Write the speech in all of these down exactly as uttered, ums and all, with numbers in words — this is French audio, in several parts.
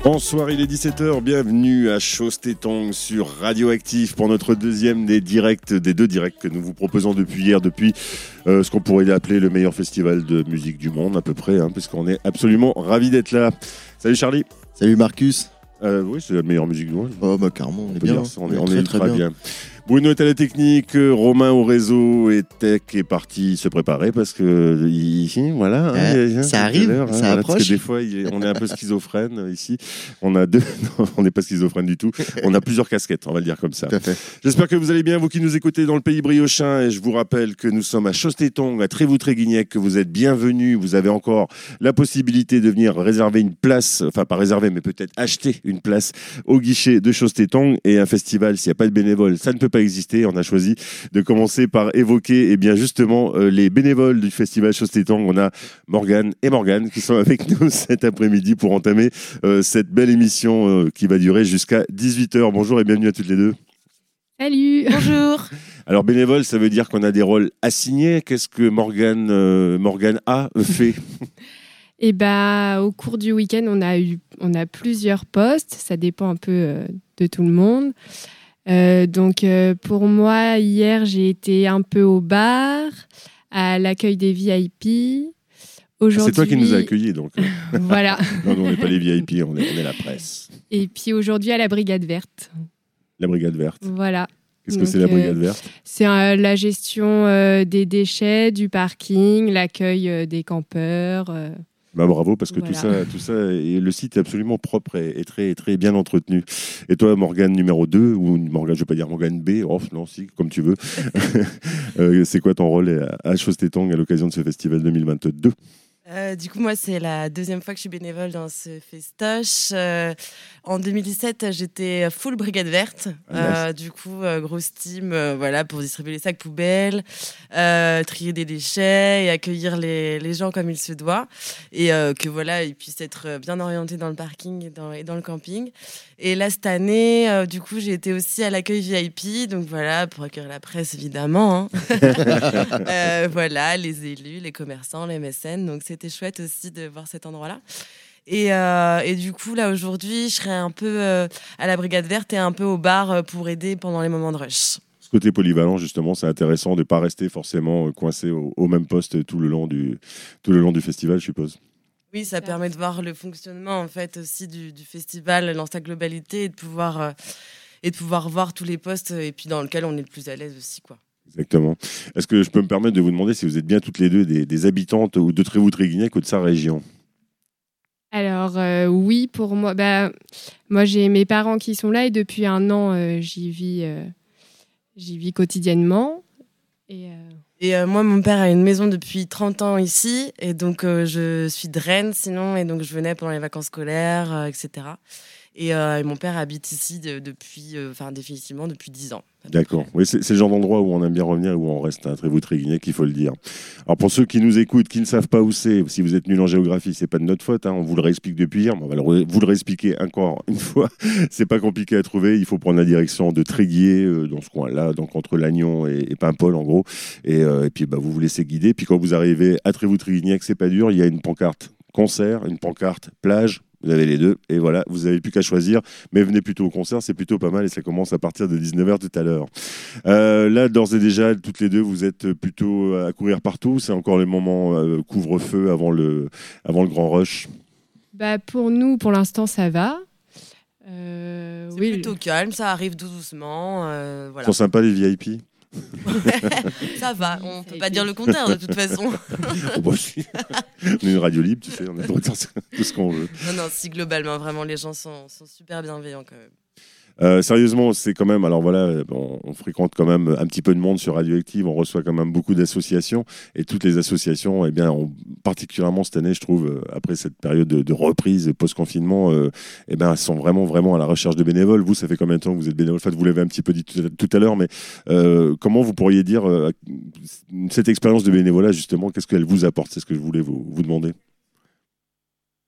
Bonsoir, il est dix-sept heures, bienvenue à Chostetong sur Radioactif pour notre deuxième des directs, des deux directs que nous vous proposons depuis hier, depuis euh, ce qu'on pourrait appeler le meilleur festival de musique du monde à peu près, hein, puisqu'on est absolument ravis d'être là. Salut Charlie. Salut Marcus. Euh, oui, c'est la meilleure musique du monde. Oh bah carrément, on, on est bien. Ça, on, on est, est, on très, est très ultra bien. bien. Bruno est à la technique, Romain au réseau et Tech est parti se préparer parce que il, voilà, ouais, hein, ça arrive, hein, ça voilà, approche. Parce que des fois, il est, on est un peu schizophrène ici. On a deux, non, on n'est pas schizophrène du tout. On a plusieurs casquettes, on va le dire comme ça. Tout à fait. J'espère que vous allez bien, vous qui nous écoutez dans le pays briochin. Et je vous rappelle que nous sommes à Chostetong, à Trévoux-Tréguignec, que vous êtes bienvenus. Vous avez encore la possibilité de venir réserver une place, enfin pas réserver, mais peut-être acheter une place au guichet de Chostetong. Et un festival, s'il n'y a pas de bénévoles, ça ne peut pas exister. On a choisi de commencer par évoquer eh bien, justement euh, les bénévoles du festival Chostetong. On a Morgane et Morgane qui sont avec nous cet après-midi pour entamer euh, cette belle émission euh, qui va durer jusqu'à dix-huit heures. Bonjour et bienvenue à toutes les deux. Salut. Bonjour. Alors bénévole, ça veut dire qu'on a des rôles assignés. Qu'est-ce que Morgane, euh, Morgane a fait? Eh ben, au cours du week-end, on a eu, on a plusieurs postes. Ça dépend un peu euh, de tout le monde. Euh, donc euh, pour moi, hier, j'ai été un peu au bar, à l'accueil des V I P. Aujourd'hui... C'est toi qui nous as accueillis, donc. Voilà. Non, nous, on n'est pas les V I P, on est, on est la presse. Et puis aujourd'hui, à la Brigade Verte. La Brigade Verte. Voilà. Qu'est-ce donc, que c'est la Brigade Verte? euh, C'est euh, la gestion euh, des déchets, du parking, l'accueil euh, des campeurs. Euh... Bah bravo, parce que voilà. tout ça, tout ça, et le site est absolument propre et, et très, très bien entretenu. Et toi, Morgane numéro deux, ou Morgane, je ne vais pas dire Morgane B, oh non, si, comme tu veux. euh, c'est quoi ton rôle à, à Chostetong à l'occasion de ce festival deux mille vingt-deux? Euh, du coup, moi, c'est la deuxième fois que je suis bénévole dans ce festoche. Euh, en deux mille dix-sept, j'étais full Brigade Verte. Ah, euh, du coup, euh, grosse team euh, voilà, pour distribuer les sacs poubelles, euh, trier des déchets et accueillir les, les gens comme il se doit. Et euh, que voilà, ils puissent être bien orientés dans le parking et dans, et dans le camping. Et là, cette année, euh, du coup, j'ai été aussi à l'accueil V I P. Donc voilà, pour accueillir la presse, évidemment. Hein. euh, voilà, les élus, les commerçants, les mécènes. Donc c'est C'était chouette aussi de voir cet endroit-là. Et, euh, et du coup, là, aujourd'hui, je serai un peu euh, à la Brigade Verte et un peu au bar pour aider pendant les moments de rush. Ce côté polyvalent, justement, c'est intéressant de ne pas rester forcément coincé au, au même poste tout le long du, tout le long du festival, je suppose. Oui, ça permet de voir le fonctionnement, en fait, aussi du, du festival dans sa globalité et de pouvoir, euh, et de pouvoir voir tous les postes et puis dans lesquels on est le plus à l'aise aussi, quoi. Exactement. Est-ce que je peux me permettre de vous demander si vous êtes bien toutes les deux des, des habitantes ou de Trévoux-Tréguignec ou de sa région? Alors euh, oui, pour moi, bah, moi j'ai mes parents qui sont là et depuis un an euh, j'y vis, euh, j'y vis quotidiennement. Et, euh... et euh, moi, mon père a une maison depuis trente ans ici et donc euh, je suis de Rennes sinon et donc je venais pendant les vacances scolaires, euh, et cetera. Et, euh, et mon père habite ici de, depuis, enfin euh, définitivement depuis dix ans. D'accord. Oui, c'est, c'est le genre d'endroit où on aime bien revenir et où on reste à Trévoux-Tréguignec, il faut le dire. Alors pour ceux qui nous écoutent, qui ne savent pas où c'est, si vous êtes nuls en géographie, c'est pas de notre faute. Hein, on vous le réexplique depuis hier, mais on va le, vous le réexpliquer encore une fois. C'est pas compliqué à trouver. Il faut prendre la direction de Tréguier, euh, dans ce coin-là, donc entre Lannion et, et Paimpol en gros. Et, euh, et puis bah, vous vous laissez guider. Puis quand vous arrivez à Trévoux-Tréguignec, c'est pas dur. Il y a une pancarte concert, une pancarte plage. Vous avez les deux, et voilà, vous n'avez plus qu'à choisir. Mais venez plutôt au concert, c'est plutôt pas mal, et ça commence à partir de dix-neuf heures tout à l'heure. Euh, là, d'ores et déjà, toutes les deux, vous êtes plutôt à courir partout. C'est encore le moment euh, couvre-feu avant le, avant le grand rush. Bah pour nous, pour l'instant, ça va. Euh, c'est oui, plutôt le... calme, ça arrive tout doucement. Euh, voilà. Ils sont sympas, les V I P? Ça va, on peut pas dire le contraire de toute façon. Oh bah, si. On est une radio libre, tu sais, on a le droit de faire tout ce qu'on veut. Non, non, si globalement, vraiment, les gens sont, sont super bienveillants quand même. Euh, sérieusement, c'est quand même, alors voilà, on, on fréquente quand même un petit peu de monde sur Radioactive, on reçoit quand même beaucoup d'associations, et toutes les associations, eh bien, ont, particulièrement cette année, je trouve, après cette période de, de reprise post-confinement, euh, eh bien, sont vraiment, vraiment à la recherche de bénévoles. Vous, ça fait combien de temps que vous êtes bénévole? En fait, vous l'avez un petit peu dit tout à, tout à l'heure, mais euh, comment vous pourriez dire euh, cette expérience de bénévolat, justement, qu'est-ce qu'elle vous apporte? C'est ce que je voulais vous, vous demander.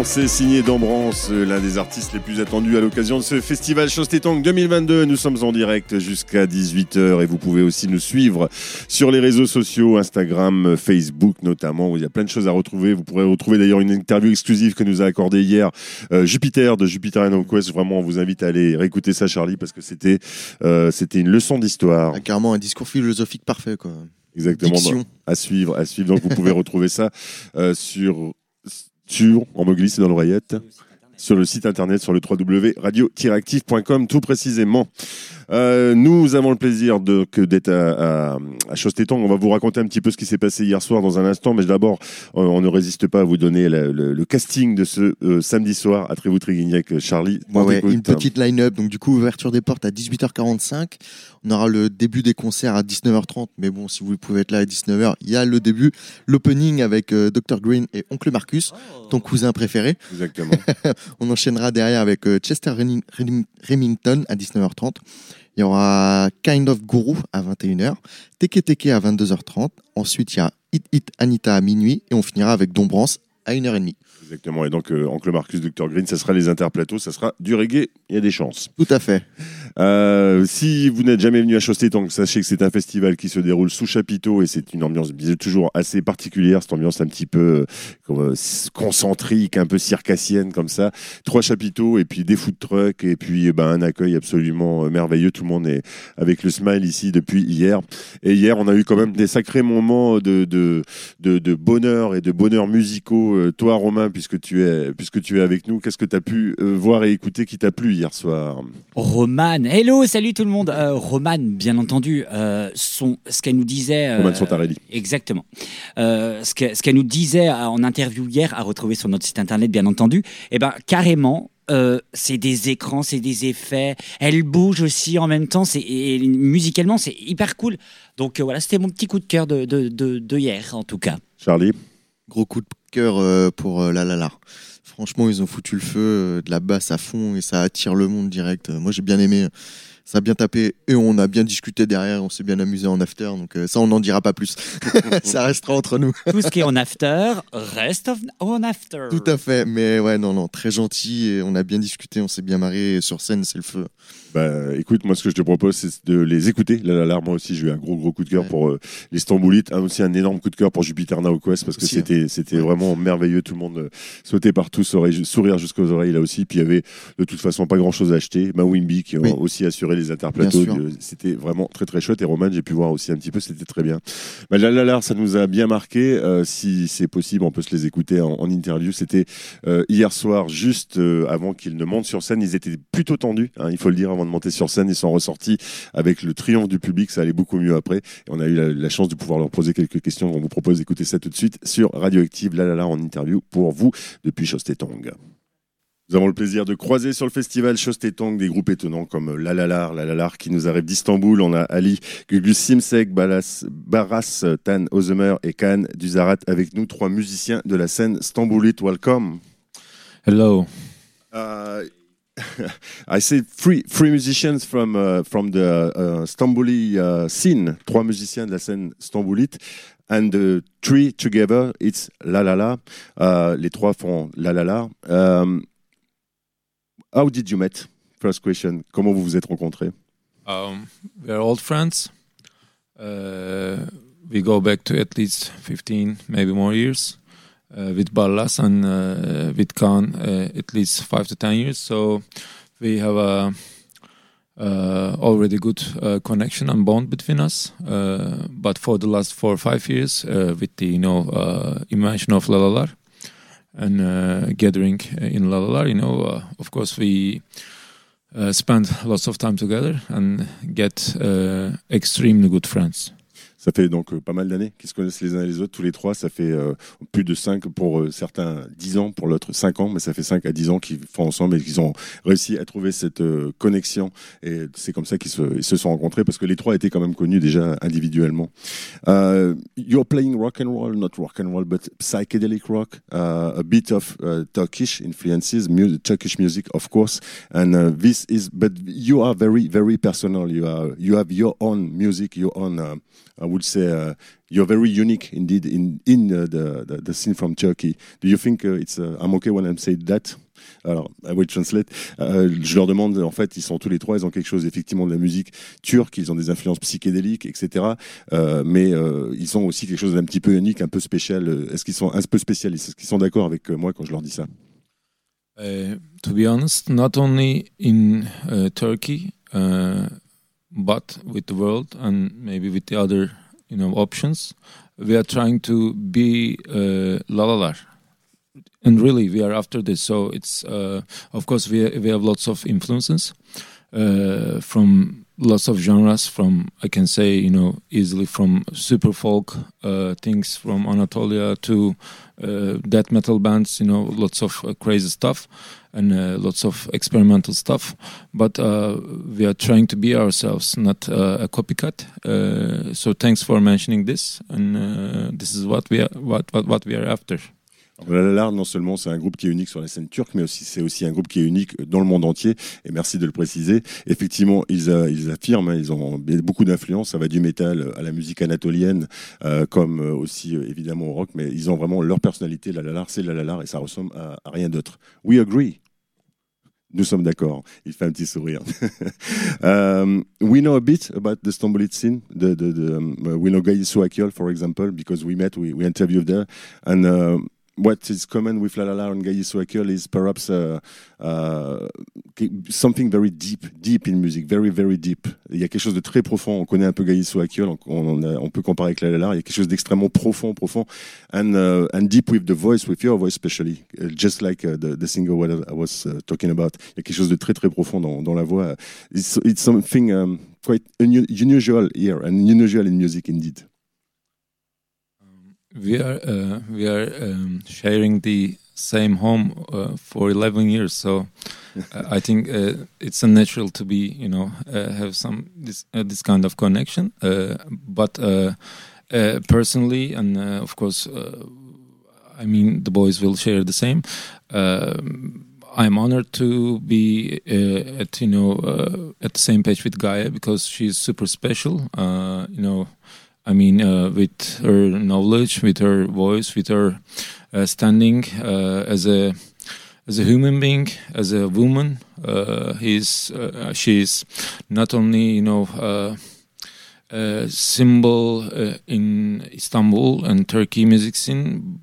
son, c'est signé d'Ambrance, l'un des artistes les plus attendus à l'occasion de ce festival Chostetang deux mille vingt-deux. Nous sommes en direct jusqu'à dix-huit heures et vous pouvez aussi nous suivre sur les réseaux sociaux, Instagram, Facebook notamment, où il y a plein de choses à retrouver. Vous pourrez retrouver d'ailleurs une interview exclusive que nous a accordée hier euh, Jupiter de Jupiter and Quest. Vraiment, on vous invite à aller réécouter ça, Charlie, parce que c'était, euh, c'était une leçon d'histoire. Ah, carrément un discours philosophique parfait, quoi. Exactement, Diction. à suivre, à suivre. Donc vous pouvez retrouver ça euh, sur, sur, on me glisse dans l'oreillette, sur le site internet, sur le w w w point radio tiret active point com tout précisément. Euh, nous avons le plaisir de, que d'être à, à, à Chostetang. On va vous raconter un petit peu ce qui s'est passé hier soir dans un instant, mais d'abord, on, on ne résiste pas à vous donner le, le, le casting de ce euh, samedi soir à Trévoux-Tréguignac. Charlie, ouais, ouais, une petite line-up. Donc du coup, ouverture des portes à dix-huit heures quarante-cinq. On aura le début des concerts à dix-neuf heures trente. Mais bon, si vous pouvez être là à dix-neuf heures, il y a le début, l'opening avec euh, docteur Green et Oncle Marcus, oh. ton cousin préféré. Exactement. On enchaînera derrière avec euh, Chester Reming- Remington à dix-neuf heures trente. Il y aura Kind of Guru à vingt et une heures, Teke Teke à vingt-deux heures trente. Ensuite, il y a Hit Hit Anita à minuit. Et on finira avec Dombrance à une heure trente. Exactement. Et donc, euh, Oncle Marcus, docteur Green, ça sera les interplateaux, ça sera du reggae. Il y a des chances. Tout à fait. Euh, si vous n'êtes jamais venu à Chostetang, sachez que c'est un festival qui se déroule sous chapiteau et c'est une ambiance toujours assez particulière, cette ambiance un petit peu euh, concentrique, un peu circassienne comme ça. Trois chapiteaux et puis des food trucks et puis eh ben, un accueil absolument merveilleux. Tout le monde est avec le smile ici depuis hier. Et hier, on a eu quand même des sacrés moments de, de, de, de bonheur et de bonheur musicaux. Euh, toi, Romain, puisque tu es, puisque tu es avec nous, qu'est-ce que tu as pu euh, voir et écouter qui t'a plu hier soir ? Roman, hello, salut tout le monde. Euh, Roman, bien entendu, euh, son, ce qu'elle nous disait. Euh, Roman Santarelli. Exactement. Euh, ce, que, ce qu'elle nous disait en interview hier, à retrouver sur notre site internet, bien entendu. Eh ben, carrément. Euh, c'est des écrans, c'est des effets. Elle bouge aussi en même temps. C'est, et, et, musicalement, c'est hyper cool. Donc euh, voilà, c'était mon petit coup de cœur de, de, de, de hier, en tout cas. Charlie ? Gros coup de cœur euh, pour euh, La La La. Franchement, ils ont foutu le feu, euh, de la basse à fond et ça attire le monde direct. Euh, moi, j'ai bien aimé. Ça a bien tapé et on a bien discuté derrière. On s'est bien amusé en after. Donc euh, ça, on n'en dira pas plus. Ça restera entre nous. Tout ce qui est en after reste en after. Tout à fait. Mais ouais, non, non, très gentil. Et on a bien discuté. On s'est bien marré. Et sur scène, c'est le feu. Bah, écoute, moi, ce que je te propose, c'est de les écouter. Là, là, là, moi aussi, j'ai eu un gros, gros coup de cœur ouais. pour euh, les Stamboulites. Un, aussi un énorme coup de cœur pour Jupiter Now Quest parce que aussi, c'était, hein. c'était ouais. vraiment merveilleux. Tout le monde euh, sautait partout, sourire, sourire jusqu'aux oreilles là aussi. Puis il y avait de toute façon pas grand chose à acheter. Mawimbi qui oui. ont aussi assuré les interplateaux. De, c'était vraiment très, très chouette. Et Roman, j'ai pu voir aussi un petit peu. C'était très bien. Bah, là, là, là, ça nous a bien marqué. Euh, si c'est possible, on peut se les écouter en, en interview. C'était euh, hier soir, juste euh, avant qu'ils ne montent sur scène. Ils étaient plutôt tendus, hein, il faut le dire, avant de monter sur scène. Ils sont ressortis avec le triomphe du public, ça allait beaucoup mieux après. Et on a eu la, la chance de pouvoir leur poser quelques questions. On vous propose d'écouter ça tout de suite sur Radioactive, là là là, en interview pour vous depuis Chostetang. Nous avons le plaisir de croiser sur le festival Chostetang des groupes étonnants comme Lalalar, Lalalar qui nous arrive d'Istanbul. On a Ali, Gugus Simsek, Balas, Baras, Tan Ozemer et Khan Duzarat avec nous, trois musiciens de la scène stamboulite. Welcome. Hello. Uh, I say three three musicians from uh, from the uh, Stambouli uh, scene. Trois musiciens de la scène stamboulite. And the three together, it's La La La. Uh, les trois font La La La. Um, how did you meet? First question. Comment vous vous êtes rencontrés? Um, we're old friends. Uh, we go back to at least fifteen, maybe more years. Uh, with Ballas and uh, with Khan, uh, at least five to ten years. So we have a uh, already good uh, connection and bond between us. Uh, but for the last four or five years, uh, with the you know uh, invention of Lalalar and uh, gathering in Lalalar, you know, uh, of course we uh, spend lots of time together and get uh, extremely good friends. Ça fait donc euh, pas mal d'années qu'ils se connaissent les uns et les autres, tous les trois. Ça fait euh, plus de cinq, pour euh, certains dix ans, pour l'autre cinq ans, mais ça fait cinq à dix ans qu'ils font ensemble et qu'ils ont réussi à trouver cette euh, connexion. Et c'est comme ça qu'ils se, ils se sont rencontrés, parce que les trois étaient quand même connus déjà individuellement. Uh, you're playing rock and roll, not rock and roll, but psychedelic rock, uh, a bit of uh, Turkish influences, mu- Turkish music, of course. And uh, this is, but you are very, very personal. You are, you have your own music, your own. Uh, uh, would say uh, you're very unique indeed in in uh, the, the the scene from Turkey. Do you think uh, it's uh, I'm okay when I'm saying that? Alors, I will translate. Euh, je leur demande, en fait, ils sont tous les trois, ils ont quelque chose effectivement de la musique turque, ils ont des influences psychédéliques, et cetera. Euh, mais euh, ils ont aussi quelque chose d'un petit peu unique, un peu spécial. Est-ce qu'ils sont un peu spécialistes? Est-ce qu'ils sont d'accord avec moi quand je leur dis ça? Uh, to be honest, not only in uh, Turkey, uh, but with the world and maybe with the other, you know, options, we are trying to be uh, Lalalar. And really, we are after this. So it's, uh, of course, we we have lots of influences uh, from lots of genres. From I can say, you know, easily from super folk uh, things from Anatolia to uh, death metal bands. You know, lots of uh, crazy stuff and uh, lots of experimental stuff. But uh, we are trying to be ourselves, not uh, a copycat. Uh, so thanks for mentioning this. And uh, this is what we are, what what, what we are after. Lalalar, non seulement c'est un groupe qui est unique sur la scène turque, mais aussi c'est aussi un groupe qui est unique dans le monde entier. Et merci de le préciser. Effectivement, ils, euh, ils affirment, hein, ils ont beaucoup d'influence. Ça va du métal à la musique anatolienne, euh, comme aussi euh, évidemment au rock. Mais ils ont vraiment leur personnalité. Lalalar, c'est Lalalar et ça ressemble à, à rien d'autre. We agree. Nous sommes d'accord. Il fait un petit sourire. um, we know a bit about the Stambolit scene. The, the, the, um, we know Gaïso Akyol, for example, because we met, we, we interviewed there, and. Uh, What is common with Lalalar and Gaïso Akyol is perhaps uh, uh, something very deep, deep in music, very, very deep. Il y a quelque chose de très profond. On connaît un peu Gaïso Akyol, on, on, on peut comparer avec Lalalar. Il y a quelque chose d'extrêmement profond, profond, and uh, and deep with the voice, with your voice especially, uh, just like uh, the, the singer what I was uh, talking about. Il y a quelque chose de très, très profond dans, dans la voix. It's, it's something um, quite unusual here and unusual in music indeed. We are uh, we are um, sharing the same home uh, for eleven years, so uh, I think uh, it's unnatural to be, you know, uh, have some this uh, this kind of connection. Uh, but uh, uh, personally, and uh, of course, uh, I mean, the boys will share the same. Uh, I'm honored to be uh, at you know uh, at the same page with Gaia because she's super special. Uh, you know. I mean, uh, with her knowledge, with her voice, with her uh, standing uh, as a as a human being, as a woman, uh, he's uh, she's not only you know uh, a symbol uh, in Istanbul and Turkey music scene.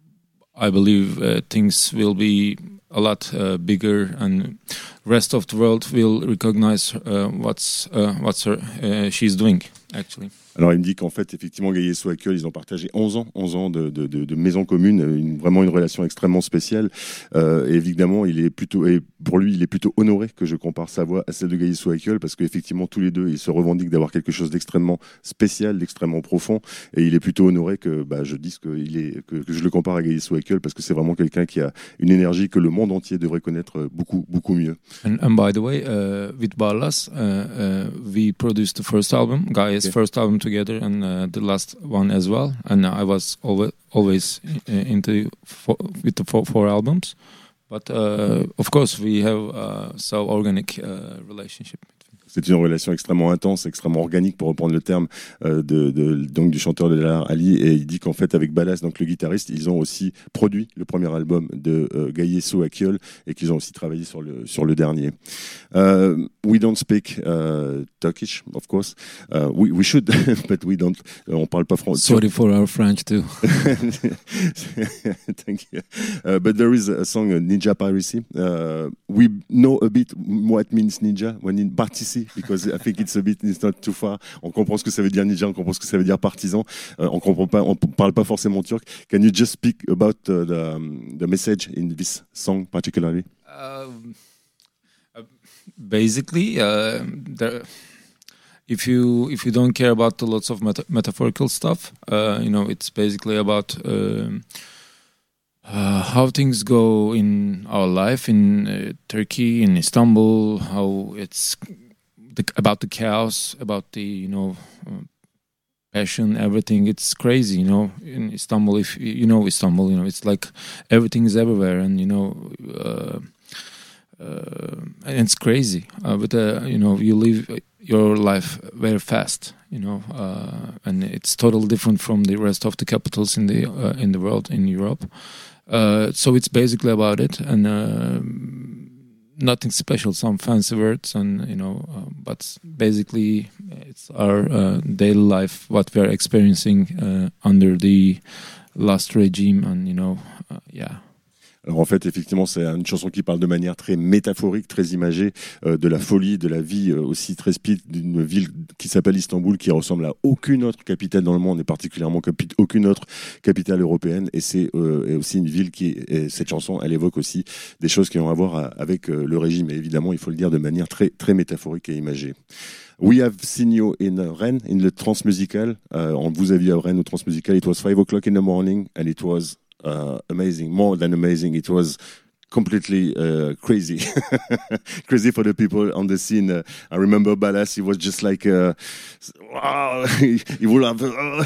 I believe uh, things will be a lot uh, bigger, and rest of the world will recognize uh, what's uh, what's her uh, she's doing actually. Alors il me dit qu'en fait effectivement Gaïso Akyol, ils ont partagé onze ans, onze ans de, de, de, de maison commune, une, vraiment une relation extrêmement spéciale. Euh, et évidemment, il est plutôt, et pour lui, il est plutôt honoré que je compare sa voix à celle de Gaïso Akyol parce qu'effectivement tous les deux, ils se revendiquent d'avoir quelque chose d'extrêmement spécial, d'extrêmement profond. Et il est plutôt honoré que bah, je dise que, il est, que, que je le compare à Gaïso Akyol parce que c'est vraiment quelqu'un qui a une énergie que le monde entier devrait connaître beaucoup, beaucoup mieux. And, and by the way, uh, with Barlas, uh, uh, we produced the first album, Gaia's okay. first album together, and uh, the last one as well. And I was always always into four, with the four, four albums, but uh, of course we have uh, so organic uh, relationship. C'est une relation extrêmement intense, extrêmement organique, pour reprendre le terme euh, de, de, donc du chanteur de Lalalar, Ali. Et il dit qu'en fait, avec Ballas, donc le guitariste, ils ont aussi produit le premier album de euh, Gaïso Akyol et qu'ils ont aussi travaillé sur le, sur le dernier. Uh, we don't speak uh, Turkish, of course. Uh, we, we should, but we don't. Uh, on parle pas français. Sorry for our French too. Thank you. Uh, but there is a song, uh, Ninja Piracy. Uh, we know a bit what means ninja when in partici. Because I think it's a bit, it's not too far. On comprend ce que ça veut dire ninja, on comprend ce que ça veut dire partisan. Uh, on comprend pas, on parle pas forcément turc. Can you just speak about uh, the um, the message in this song particularly? Um, uh, basically, uh, there, if you if you don't care about the lots of meta- metaphorical stuff, uh, you know, it's basically about. Um, Uh, how things go in our life in uh, Turkey, in Istanbul, how it's the, about the chaos, about the, you know, uh, passion, everything. It's crazy, you know, in Istanbul, if you know Istanbul, you know, it's like everything is everywhere, and, you know, uh, uh, and it's crazy. Uh, but, uh, you know, you live your life very fast you know, uh, and it's totally different from the rest of the capitals in the uh, in the world, in Europe. Uh, so it's basically about it, and uh, nothing special, some fancy words, and you know, uh, but basically it's our uh, daily life, what we are experiencing uh, under the last regime, and you know, uh, yeah. Alors en fait, effectivement, c'est une chanson qui parle de manière très métaphorique, très imagée, euh, de la folie, de la vie euh, aussi très speed d'une ville qui s'appelle Istanbul, qui ressemble à aucune autre capitale dans le monde, et particulièrement capi- aucune autre capitale européenne. Et c'est euh, aussi une ville qui, et cette chanson, elle évoque aussi des choses qui ont à voir à, avec euh, le régime. Et évidemment, il faut le dire de manière très, très métaphorique et imagée. We have seen you in Rennes, in the Transmusical. Uh, on vous a vu à Rennes au Transmusical. It was five o'clock in the morning, and it was Uh, amazing, more than amazing. It was completely uh, crazy, crazy for the people on the scene. Uh, I remember Ballas, he was just like, uh, wow, he, he would have.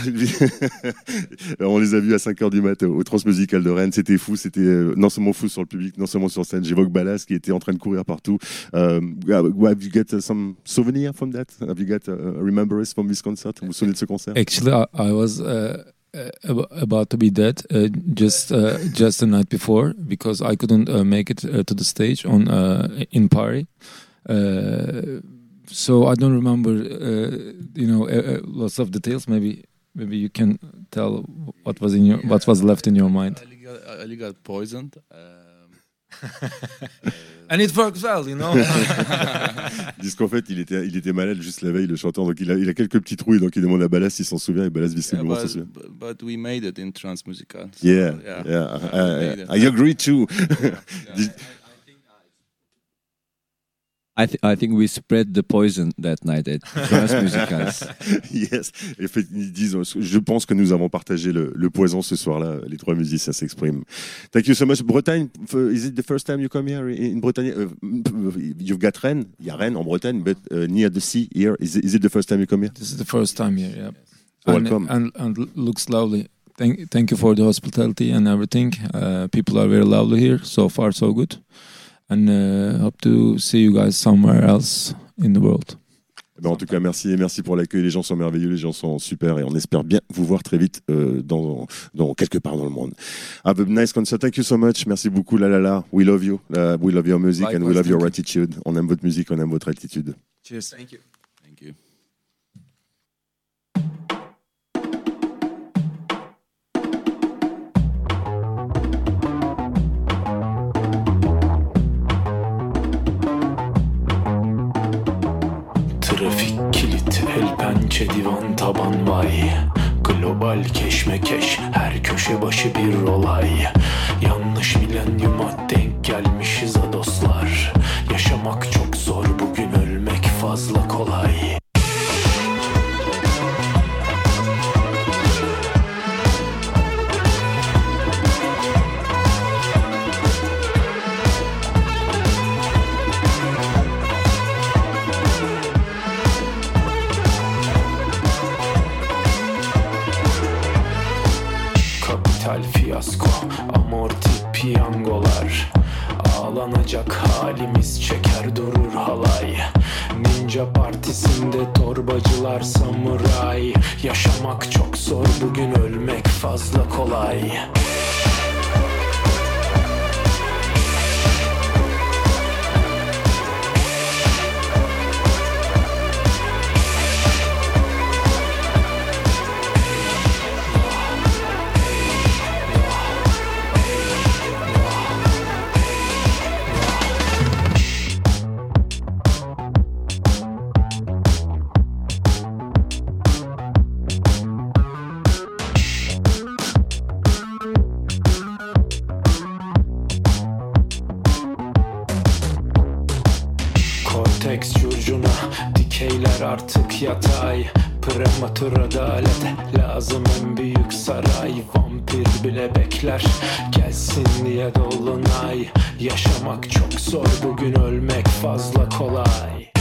On les a vus à cinq heures du mat au Transmusical de Rennes. C'était fou, c'était euh, non seulement fou sur le public, non seulement sur scène. J'évoque Ballas qui était en train de courir partout. Um, have you got uh, some souvenir from that? Have you got uh, remembrance from this concert? Vous vous souvenez de ce concert? Actually, I, I was. Uh... Uh, about to be dead uh, just uh, just the night before, because I couldn't uh, make it uh, to the stage on uh, in Paris. Uh, so I don't remember, uh, you know, uh, lots of details. Maybe maybe you can tell what was in your yeah, what was left in your mind. Ali got, Ali got poisoned. Um, And it works well, you know. Ils disent qu'en fait, il était, il était malade juste la veille, le chanteur. Donc, il a, il a quelques petits trous. Donc, il demande à Ballas s'il s'en souvient. Et Ballas, visiblement, yeah, s'en souvient. But we made it in Transmusical. So, yeah, yeah. yeah. Uh, I, I agree too. Yeah. I, th- I think we spread the poison that night at Transmusicals. Yes, ils disent, je pense que nous avons partagé le, le poison ce soir-là. Les trois musiciens s'expriment. Thank you so much. Bretagne, is it the first time you come here in Bretagne? Uh, you've got Rennes, il y a Rennes en Bretagne, but uh, near the sea here. Is it, is it the first time you come here? This is the first time here, yeah. Welcome. And, and, and looks lovely. Thank, thank you for the hospitality and everything. Uh, people are very lovely here. So far, so good. And uh, hope to see you guys somewhere else in the world. Ben en tout cas, merci et merci pour l'accueil. Les gens sont merveilleux, les gens sont super et on espère bien vous voir très vite euh, dans, dans quelque part dans le monde. Have a nice concert. Thank you so much. Merci beaucoup, la la la. We love you. Uh, we love your music. Likewise, and we love your attitude. On aime votre musique, on aime votre attitude. Cheers. Thank you. Thank you. Trafik kilit, el pençe divan taban vay. Global keşmekeş, her köşe başı bir olay. Yanlış milenyuma denk gelmişiz ha dostlar. Yaşamak çok zor, bugün ölmek fazla kolay. Fiyasko, amorti piyangolar. Ağlanacak halimiz, çeker durur halay. Ninja partisinde torbacılar samuray. Yaşamak çok zor, bugün ölmek fazla kolay. Artık yatay, prematür adalet lazım, en büyük saray. Vampir bile bekler, gelsin diye dolunay. Yaşamak çok zor, bugün ölmek fazla kolay.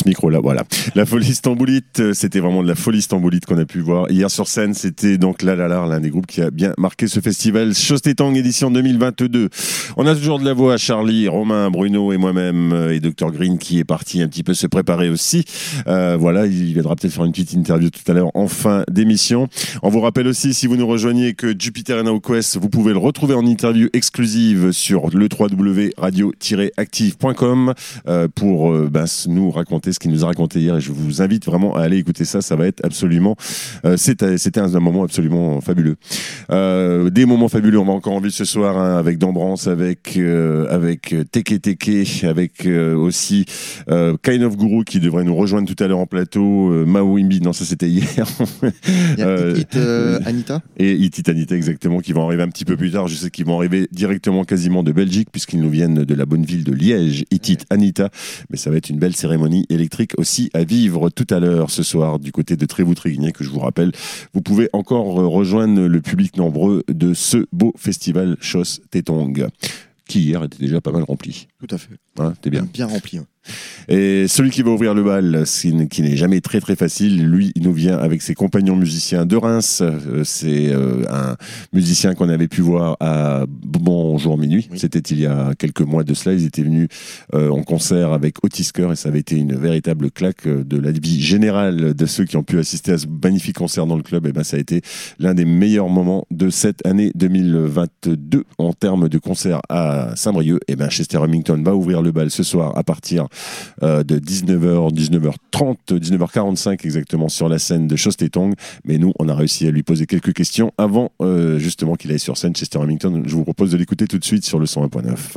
ce micro-là, voilà. La folie stamboulite, c'était vraiment de la folie stamboulite qu'on a pu voir. Hier sur scène, c'était donc La La La, l'un des groupes qui a bien marqué ce festival. Chostetang édition deux mille vingt-deux. On a toujours de la voix à Charlie, Romain, Bruno et moi-même et docteur Green qui est parti un petit peu se préparer aussi. Euh, voilà, il viendra peut-être faire une petite interview tout à l'heure en fin d'émission. On vous rappelle aussi, si vous nous rejoignez, que Jupiter and Now Quest, vous pouvez le retrouver en interview exclusive sur le w w w point radio tiret active point com euh, pour euh, ben, nous raconter ce qu'il nous a raconté hier. Et je vous invite vraiment à aller écouter ça. Ça va être absolument... Euh, c'était, c'était un, un moment absolument fabuleux. Euh, des moments fabuleux, on va encore en vue ce soir hein, avec Dambrance, avec, euh, avec Teke Teke, avec euh, aussi euh, Kind of Guru qui devrait nous rejoindre tout à l'heure en plateau. Euh, Mao Imbi, non ça c'était hier. Il y a euh, Itit euh, Anita. Et Itit Anita exactement, qui vont arriver un petit peu plus tard. Je sais qu'ils vont arriver directement quasiment de Belgique puisqu'ils nous viennent de la bonne ville de Liège. Itit Anita, mais ça va être une belle cérémonie électrique aussi à vivre tout à l'heure ce soir du côté de Trévoux-Tréguigney, que je vous rappelle, vous pouvez encore rejoindre le public nombreux de ce beau festival Chostetang qui hier était déjà pas mal rempli. Tout à fait. Hein, t'es bien. Bien rempli. Ouais. Et celui qui va ouvrir le bal, qui n'est jamais très très facile, lui, il nous vient avec ses compagnons musiciens de Reims. C'est euh, un musicien qu'on avait pu voir à Bonjour Minuit. Oui. C'était il y a quelques mois de cela. Ils étaient venus euh, en concert avec Otisker et ça avait été une véritable claque de la vie générale de ceux qui ont pu assister à ce magnifique concert dans le club. Et ben, ça a été l'un des meilleurs moments de cette année deux mille vingt-deux en termes de concert à Saint-Brieuc. Et ben, Chester Remington va ouvrir le bal ce soir à partir Euh, de dix-neuf heures, dix-neuf heures trente, dix-neuf heures quarante-cinq exactement sur la scène de Chostetang. Mais nous, on a réussi à lui poser quelques questions avant euh, justement qu'il aille sur scène. Chester Remington, je vous propose de l'écouter tout de suite sur le cent un point neuf.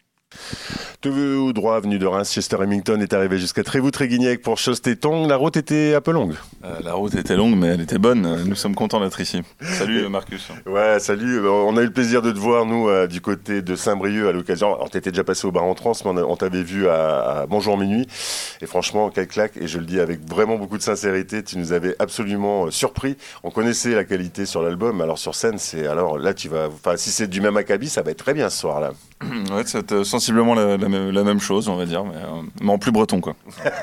Tout droit, venu de Reims, Chester Remington est arrivé jusqu'à Trévoux-Tréguigney pour Chostetang. La route était un peu longue. Euh, la route était longue, mais elle était bonne. Nous sommes contents d'être ici. Salut Marcus. Ouais, salut. On a eu le plaisir de te voir, nous, euh, du côté de Saint-Brieuc à l'occasion. On t'était déjà passé au bar en trans, mais on, a, on t'avait vu à, à Bonjour Minuit. Et franchement, quelle claque. Et je le dis avec vraiment beaucoup de sincérité, tu nous avais absolument surpris. On connaissait la qualité sur l'album, alors sur scène, c'est alors là, tu vas. Enfin, si c'est du même acabit, ça va être très bien ce soir-là. Ouais, c'est sensiblement la, la, même, la même chose, on va dire, mais, euh, mais en plus breton, quoi.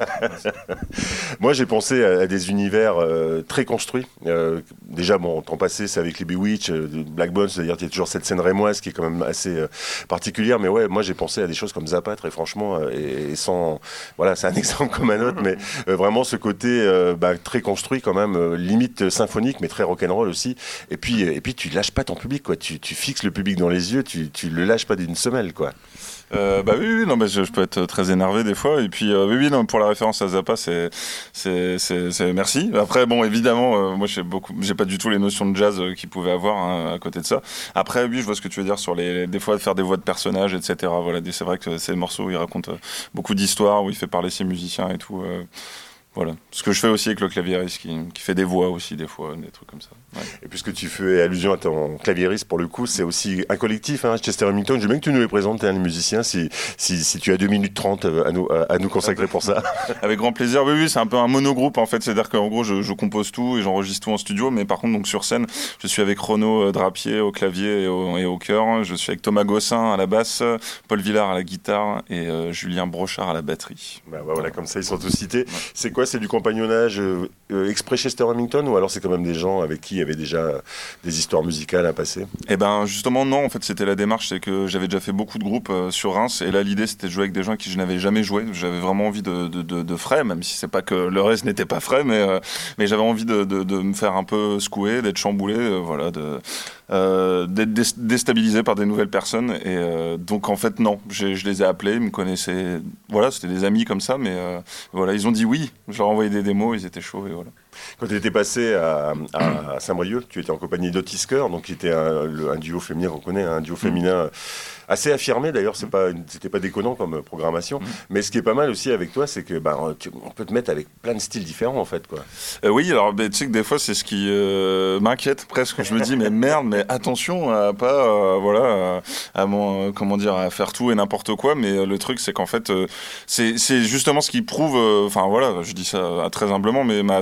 Moi, j'ai pensé à, à des univers euh, très construits. Euh, déjà, bon, temps passé, c'est avec les Bewitch, euh, Black Bones, c'est-à-dire qu'il y a toujours cette scène rémoise qui est quand même assez euh, particulière. Mais ouais, moi, j'ai pensé à des choses comme Zappa, très franchement, euh, et, et sans... Voilà, c'est un exemple comme un autre, mais euh, vraiment ce côté euh, bah, très construit quand même, euh, limite symphonique, mais très rock'n'roll aussi. Et puis, et puis, tu lâches pas ton public, quoi. Tu, tu fixes le public dans les yeux, tu, tu le lâches pas d'une semelle, quoi. Euh, bah oui, oui, non, bah, je, je peux être très énervé des fois. Et puis, euh, oui, oui, non, pour la référence à Zappa, c'est, c'est, c'est, c'est merci. Après, bon, évidemment, euh, moi, j'ai beaucoup, j'ai pas du tout les notions de jazz euh, qu'il pouvait avoir hein, à côté de ça. Après, oui, je vois ce que tu veux dire sur les, des fois faire des voix de personnages, et cetera. Voilà, c'est vrai que ces morceaux où il raconte euh, beaucoup d'histoires, où il fait parler ses musiciens et tout. Euh, Voilà. Ce que je fais aussi avec le claviériste qui, qui fait des voix aussi des fois, des trucs comme ça. Ouais. Et puisque tu fais allusion à ton claviériste pour le coup, c'est aussi un collectif, hein, Chester Remington. Je veux bien que tu nous les présentes, t'es un musicien, si, si, si tu as deux minutes trente à nous, à nous consacrer pour ça. Avec grand plaisir. Oui, oui, c'est un peu un monogroupe en fait. C'est-à-dire qu'en gros, je, je compose tout et j'enregistre tout en studio, mais par contre, donc sur scène, je suis avec Renaud Drapier au clavier et au, et au chœur. Je suis avec Thomas Gossin à la basse, Paul Villard à la guitare et euh, Julien Brochard à la batterie. Bah, bah, voilà, comme ça, ils sont tous cités. Ouais. C'est quoi? C'est du compagnonnage euh, euh, exprès Chester Remington ou alors c'est quand même des gens avec qui il y avait déjà des histoires musicales à passer? Eh ben justement non, en fait c'était la démarche, c'est que j'avais déjà fait beaucoup de groupes euh, sur Reims et là l'idée c'était de jouer avec des gens avec qui je n'avais jamais joué. J'avais vraiment envie de, de, de, de frais, même si c'est pas que le reste n'était pas frais, mais, euh, mais j'avais envie de, de, de me faire un peu secouer, d'être chamboulé, euh, voilà, de, euh, d'être déstabilisé par des nouvelles personnes et euh, donc en fait non, je, je les ai appelés, ils me connaissaient, voilà, c'était des amis comme ça, mais euh, voilà, ils ont dit oui, je leur ai envoyé des démos, ils étaient chauds et voilà. Quand tu étais passé à, à, à Saint-Brieuc, tu étais en compagnie d'Otisker, donc qui était un, le, un duo féminin qu'on connaît, un duo féminin assez affirmé d'ailleurs, c'est pas, c'était pas déconnant comme programmation. Mmh. Mais ce qui est pas mal aussi avec toi, c'est que bah, tu, on peut te mettre avec plein de styles différents en fait, quoi. Euh, oui, alors bah, tu sais que des fois c'est ce qui euh, m'inquiète presque. Je me dis mais merde, mais attention à pas euh, voilà à, à mon, comment dire à faire tout et n'importe quoi. Mais euh, le truc c'est qu'en fait euh, c'est c'est justement ce qui prouve, enfin euh, voilà, je dis ça très humblement, mais ma sincérité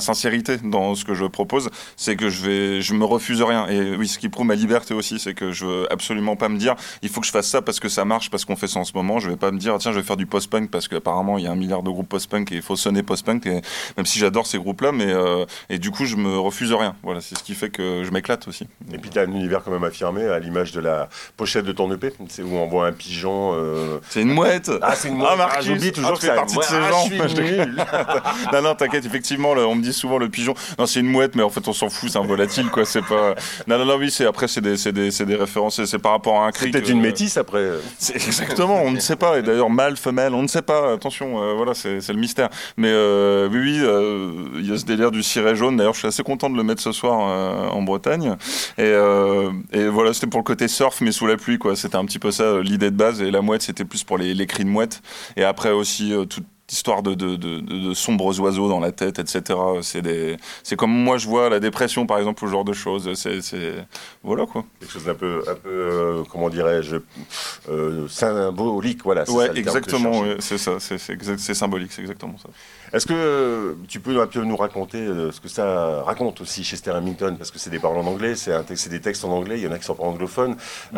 originalité dans ce que je propose, c'est que je vais, je me refuse rien. Et oui, ce qui prouve ma liberté aussi, c'est que je veux absolument pas me dire, il faut que je fasse ça parce que ça marche, parce qu'on fait ça en ce moment. Je vais pas me dire, tiens, je vais faire du post-punk parce qu'apparemment il y a un milliard de groupes post-punk et il faut sonner post-punk. Et même si j'adore ces groupes-là, mais euh, et du coup, je me refuse rien. Voilà, c'est ce qui fait que je m'éclate aussi. Et puis tu as un univers quand même affirmé, à l'image de la pochette de ton E P, c'est où on voit un pigeon. Euh... C'est une mouette. Ah, c'est une mouette. Ah, Marcus, ah, j'oublie toujours ah, que tu fais partie de ces ah, gens. Je suis nul. non, non, t'inquiète, effectivement, là, on me dit souvent le pigeon. Non, c'est une mouette, mais en fait, on s'en fout, c'est un volatile, quoi. C'est pas. Non, non, non, oui, c'est après, c'est des, c'est des, c'est des références, c'est par rapport à un cri. C'est peut-être euh... une métisse après. C'est exactement, on ne sait pas. Et d'ailleurs, mâle, femelle, on ne sait pas. Attention, euh, voilà, c'est, c'est le mystère. Mais euh, oui, oui, il euh, y a ce délire du ciré jaune. D'ailleurs, je suis assez content de le mettre ce soir euh, en Bretagne. Et, euh, et voilà, c'était pour le côté surf, mais sous la pluie, quoi. C'était un petit peu ça, l'idée de base. Et la mouette, c'était plus pour les, les cris de mouette. Et après aussi, euh, toute histoire de, de, de, de sombres oiseaux dans la tête, et cetera. C'est, des, c'est comme moi je vois la dépression, par exemple, ou ce genre de choses. C'est, c'est... Voilà, quoi. Quelque chose d'un peu, un peu euh, comment dirais-je, euh, symbolique, voilà. C'est ouais, ça, exactement, ouais, c'est ça, c'est, c'est, exact, c'est symbolique, c'est exactement ça. Est-ce que euh, tu peux un peu nous raconter euh, ce que ça raconte aussi Chester Hamilton, parce que c'est des paroles en anglais, c'est, un texte, c'est des textes en anglais, il y en a qui sont pas anglophones.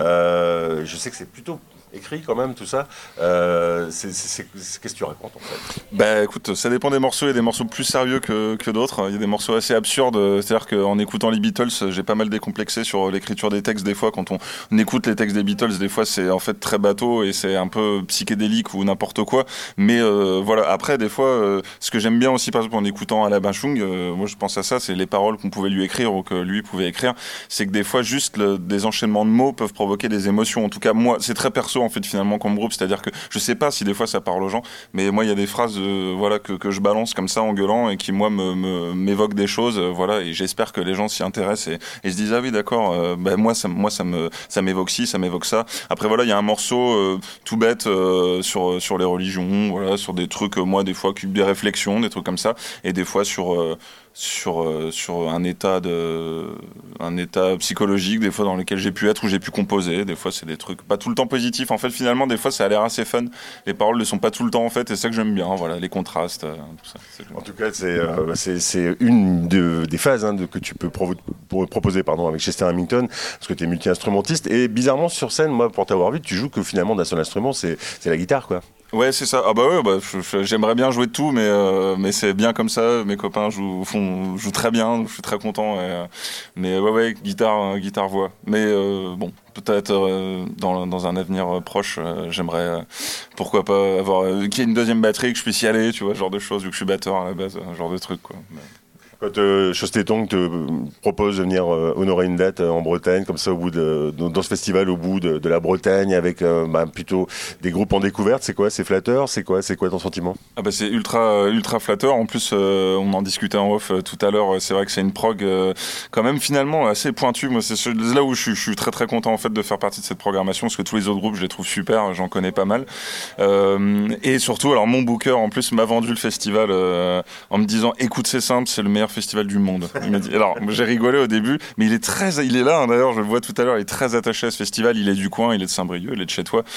Euh, je sais que c'est plutôt écrit quand même, tout ça. Euh, c'est, c'est, c'est, qu'est-ce que tu racontes en fait? Bah écoute, ça dépend des morceaux. Il y a des morceaux plus sérieux que, que d'autres. Il y a des morceaux assez absurdes. C'est-à-dire qu'en écoutant les Beatles, j'ai pas mal décomplexé sur l'écriture des textes. Des fois, quand on, on écoute les textes des Beatles, des fois c'est en fait très bateau et c'est un peu psychédélique ou n'importe quoi. Mais euh, voilà, après, des fois, euh, ce que j'aime bien aussi, par exemple, en écoutant Alain Chung, euh, moi je pense à ça, c'est les paroles qu'on pouvait lui écrire ou que lui pouvait écrire. C'est que des fois, juste le, des enchaînements de mots peuvent provoquer des émotions. En tout cas, moi, c'est très perso en fait finalement comme groupe, c'est-à-dire que je sais pas si des fois ça parle aux gens, mais moi il y a des phrases euh, voilà que, que je balance comme ça en gueulant et qui moi me, me m'évoquent des choses, euh, voilà, et j'espère que les gens s'y intéressent et, et se disent ah oui d'accord, euh, ben moi ça moi ça me ça m'évoque ci, ça m'évoque ça. Après voilà, il y a un morceau euh, tout bête euh, sur sur les religions, voilà, sur des trucs euh, moi des fois des réflexions, des trucs comme ça, et des fois sur euh, sur euh, sur un état de un état psychologique des fois dans lequel j'ai pu être ou j'ai pu composer. Des fois c'est des trucs pas tout le temps positifs en fait, finalement des fois ça a l'air assez fun, les paroles ne sont pas tout le temps en fait, et c'est ça que j'aime bien, voilà, les contrastes, euh, tout ça, c'est en tout cas c'est euh, c'est, c'est une de, des phases hein, de, que tu peux provo- pour proposer pardon avec Chester Hamilton, parce que tu es multi-instrumentiste et bizarrement sur scène, moi pour t'avoir vu tu joues que finalement d'un seul instrument, c'est, c'est la guitare quoi. Ouais, c'est ça. Ah bah ouais, bah, je, je, j'aimerais bien jouer de tout, mais euh, mais c'est bien comme ça. Mes copains jouent, font, jouent très bien, je suis très content. Et, euh, mais ouais, ouais, guitare, euh, guitare, voix. Mais euh, bon, peut-être euh, dans dans un avenir proche, euh, j'aimerais, euh, pourquoi pas avoir euh, qu'il y ait une deuxième batterie, que je puisse y aller, tu vois, ce genre de choses, vu que je suis batteur à la base, un genre de truc quoi. Mais... Quand euh, Chostetong te propose de venir euh, honorer une date euh, en Bretagne, comme ça, au bout de, dans, dans ce festival, au bout de, de la Bretagne, avec euh, bah, plutôt des groupes en découverte, c'est quoi? C'est flatteur? C'est quoi? C'est quoi ton sentiment? Ah bah c'est ultra ultra flatteur. En plus, euh, on en discutait en off euh, tout à l'heure. C'est vrai que c'est une prog euh, quand même finalement assez pointue. Moi, c'est là où je suis, je suis très très content en fait de faire partie de cette programmation, parce que tous les autres groupes, je les trouve super. J'en connais pas mal. Euh, et surtout, alors mon booker en plus m'a vendu le festival euh, en me disant, écoute, c'est simple, c'est le meilleur festival du monde. Il m'a dit. Alors j'ai rigolé au début, mais il est très, il est là hein, d'ailleurs, je le vois tout à l'heure, il est très attaché à ce festival. Il est du coin, il est de Saint-Brieuc, il est de chez toi.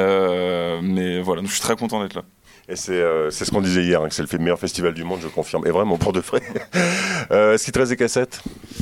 Euh, mais voilà, donc je suis très content d'être là. Et c'est, euh, c'est ce qu'on disait hier, hein, que c'est le meilleur festival du monde, je confirme. Et vraiment pour de vrai. euh, est-ce qu'il te reste des cassettes?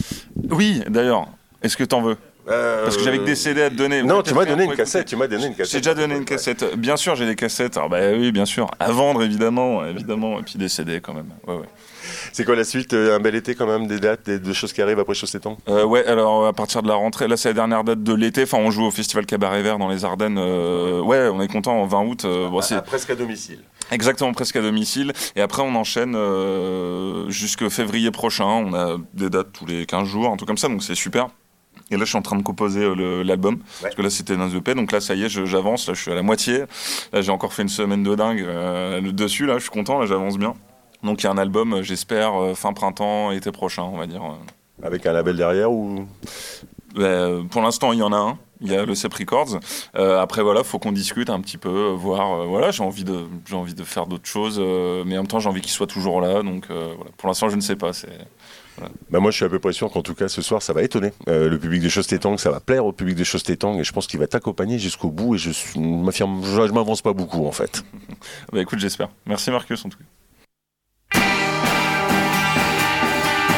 Oui, d'ailleurs. Est-ce que t'en veux? Euh... Parce que j'avais que des C D à te donner. Non, tu m'as donné une cassette. Tu m'as donné une cassette. J'ai déjà donné une cassette. Bien sûr, j'ai des cassettes. Alors, bah oui, bien sûr. À vendre, évidemment, évidemment. Et puis des C D quand même. Ouais, ouais. C'est quoi la suite? Un bel été quand même, des dates, des, des choses qui arrivent après Chostetong? euh, Ouais, alors à partir de la rentrée, là c'est la dernière date de l'été. Enfin, on joue au Festival Cabaret Vert dans les Ardennes. Euh, ouais, on est content en vingt août. Euh, bon, c'est... Presque à domicile. Exactement, presque à domicile. Et après, on enchaîne euh, jusqu'au février prochain. On a des dates tous les quinze jours, un truc comme ça, donc c'est super. Et là, je suis en train de composer le, l'album, ouais. Parce que là, c'était un E P, donc là, ça y est, je, j'avance, là, je suis à la moitié. Là, j'ai encore fait une semaine de dingue euh, dessus, là, je suis content, là, j'avance bien. Donc, il y a un album, j'espère, euh, fin printemps, été prochain, on va dire. Avec un label derrière ou bah, pour l'instant, il y en a un. Il y a le Cep Records. Euh, après, voilà, faut qu'on discute un petit peu, voir. Euh, voilà, j'ai envie de, j'ai envie de faire d'autres choses, euh, mais en même temps, j'ai envie qu'il soit toujours là. Donc, euh, voilà. Pour l'instant, je ne sais pas. C'est Voilà. Bah moi je suis à peu près sûr qu'en tout cas ce soir ça va étonner euh, le public des Chostetong, ça va plaire au public des Chostetong et je pense qu'il va t'accompagner jusqu'au bout et je, suis, m'affirme, je, je m'avance pas beaucoup en fait. Bah écoute, j'espère. Merci Marcus en tout cas.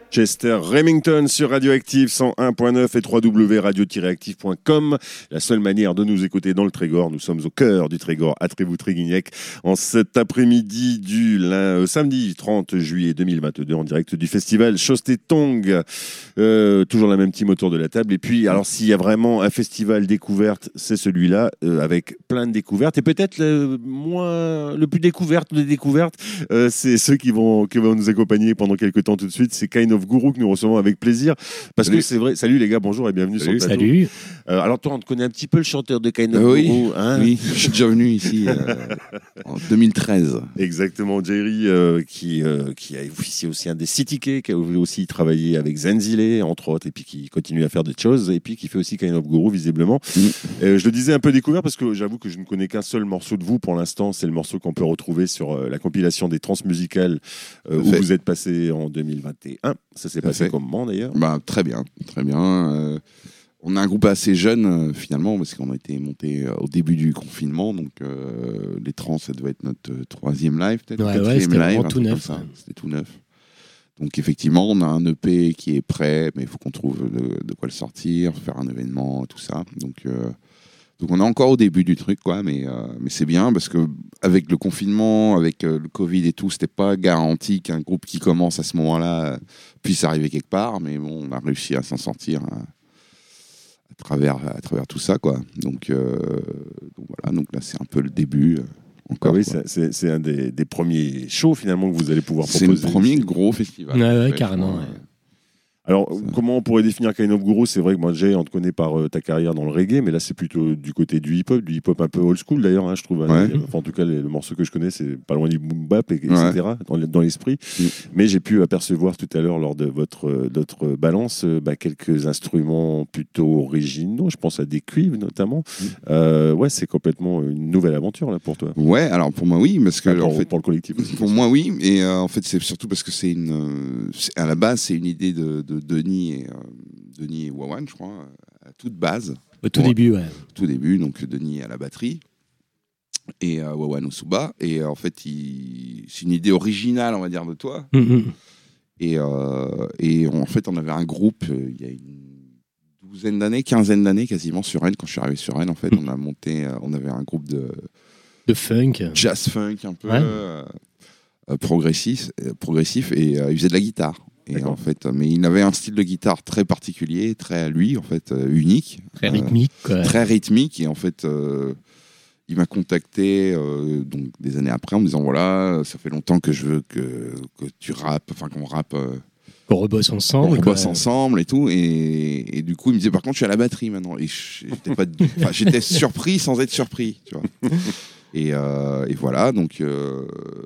Chester Remington sur Radioactive cent un point neuf et w w w point radio tiret active point com. La seule manière de nous écouter dans le Trégor. Nous sommes au cœur du Trégor, à Trévoux-Tréguignec, en cet après-midi du lundi, samedi trente juillet deux mille vingt-deux, en direct du festival Chostetong. Euh, toujours la même team autour de la table. Et puis, alors, s'il y a vraiment un festival découverte, c'est celui-là, euh, avec plein de découvertes. Et peut-être le moins, le plus découverte des découvertes, euh, c'est ceux qui vont, qui vont nous accompagner pendant quelques temps tout de suite. C'est Kind of Guru que nous recevons avec plaisir, parce salut. que c'est vrai. Salut les gars, bonjour et bienvenue salut, sur le plateau. Salut. Euh, alors toi, on te connaît un petit peu, le chanteur de Kind of euh, Guru, oui, hein oui, je suis déjà venu ici euh, en deux mille treize. Exactement, Jerry, euh, qui euh, qui a officié aussi un des Citycake, qui a aussi travaillé avec Zenzile, entre autres, et puis qui continue à faire des choses, et puis qui fait aussi Kind of Guru visiblement. Mm. Euh, je le disais un peu découvert parce que j'avoue que je ne connais qu'un seul morceau de vous pour l'instant. C'est le morceau qu'on peut retrouver sur euh, la compilation des transmusicales euh, où vous êtes passé en deux mille vingt et un. Ça s'est passé comment d'ailleurs? Bah, très bien, très bien. Euh, on a un groupe assez jeune euh, finalement parce qu'on a été monté euh, au début du confinement, donc euh, les trans, ça devait être notre euh, troisième live peut-être, ouais, quatrième ouais, c'était live, tout neuf. Ouais. C'était tout neuf. Donc effectivement, on a un E P qui est prêt, mais il faut qu'on trouve de, de quoi le sortir, faire un événement, tout ça. Donc euh, Donc on est encore au début du truc, quoi, mais, euh, mais c'est bien parce que avec le confinement, avec euh, le Covid et tout, c'était pas garanti qu'un groupe qui commence à ce moment-là euh, puisse arriver quelque part, mais bon, on a réussi à s'en sortir à, à, travers, à travers tout ça, quoi. Donc, euh, donc voilà, donc là c'est un peu le début. Euh, encore, ah oui, c'est, c'est, c'est un des, des premiers shows finalement que vous allez pouvoir proposer. C'est le premier gros festival. Ouais, ouais, carrément. Ouais. Alors, ça. Comment on pourrait définir Kind of Guru? C'est vrai que moi, Jay, on te connaît par euh, ta carrière dans le reggae, mais là, c'est plutôt du côté du hip-hop, du hip-hop un peu old school d'ailleurs, hein, je trouve. Ouais. Hein, enfin, en tout cas, les, le morceau que je connais, c'est pas loin du boom bap, et, et ouais. cetera, dans, dans l'esprit. Mm. Mais j'ai pu apercevoir tout à l'heure, lors de votre, euh, votre balance, euh, bah, quelques instruments plutôt originaux. Je pense à des cuivres notamment. Mm. Euh, ouais, c'est complètement une nouvelle aventure là pour toi. Ouais, alors pour moi, oui, parce que. Enfin, pour, en fait, pour le collectif aussi. Pour moi, oui, et euh, en fait, c'est surtout parce que c'est une. Euh, c'est, à la base, c'est une idée de, de Denis et. Euh, Denis et Wawan, je crois, à toute base. Au tout début, ouais. Au tout début, donc Denis à la batterie et euh, Wawan au souba. Et euh, en fait, il... c'est une idée originale, on va dire, de toi. Mm-hmm. Et, euh, et en fait, on avait un groupe euh, il y a une douzaine d'années, quinzaine d'années quasiment sur Rennes. Quand je suis arrivé sur Rennes, en fait, mm. on a monté, euh, on avait un groupe de de funk, jazz funk un peu ouais. euh, progressif, euh, progressif, et euh, il faisait de la guitare. Et en fait, mais il avait un style de guitare très particulier, très à lui, en fait, euh, unique. Très rythmique. Euh, quoi. Très rythmique. Et en fait, euh, il m'a contacté euh, donc, des années après en me disant, voilà, ça fait longtemps que je veux que, que tu rappes, enfin qu'on rappe. Euh, qu'on rebosse ensemble. On rebosse quoi. ensemble et tout. Et, et du coup, il me disait, par contre, je suis à la batterie maintenant. Et j'étais, pas, j'étais surpris sans être surpris, tu vois. Et, euh, et voilà, donc euh,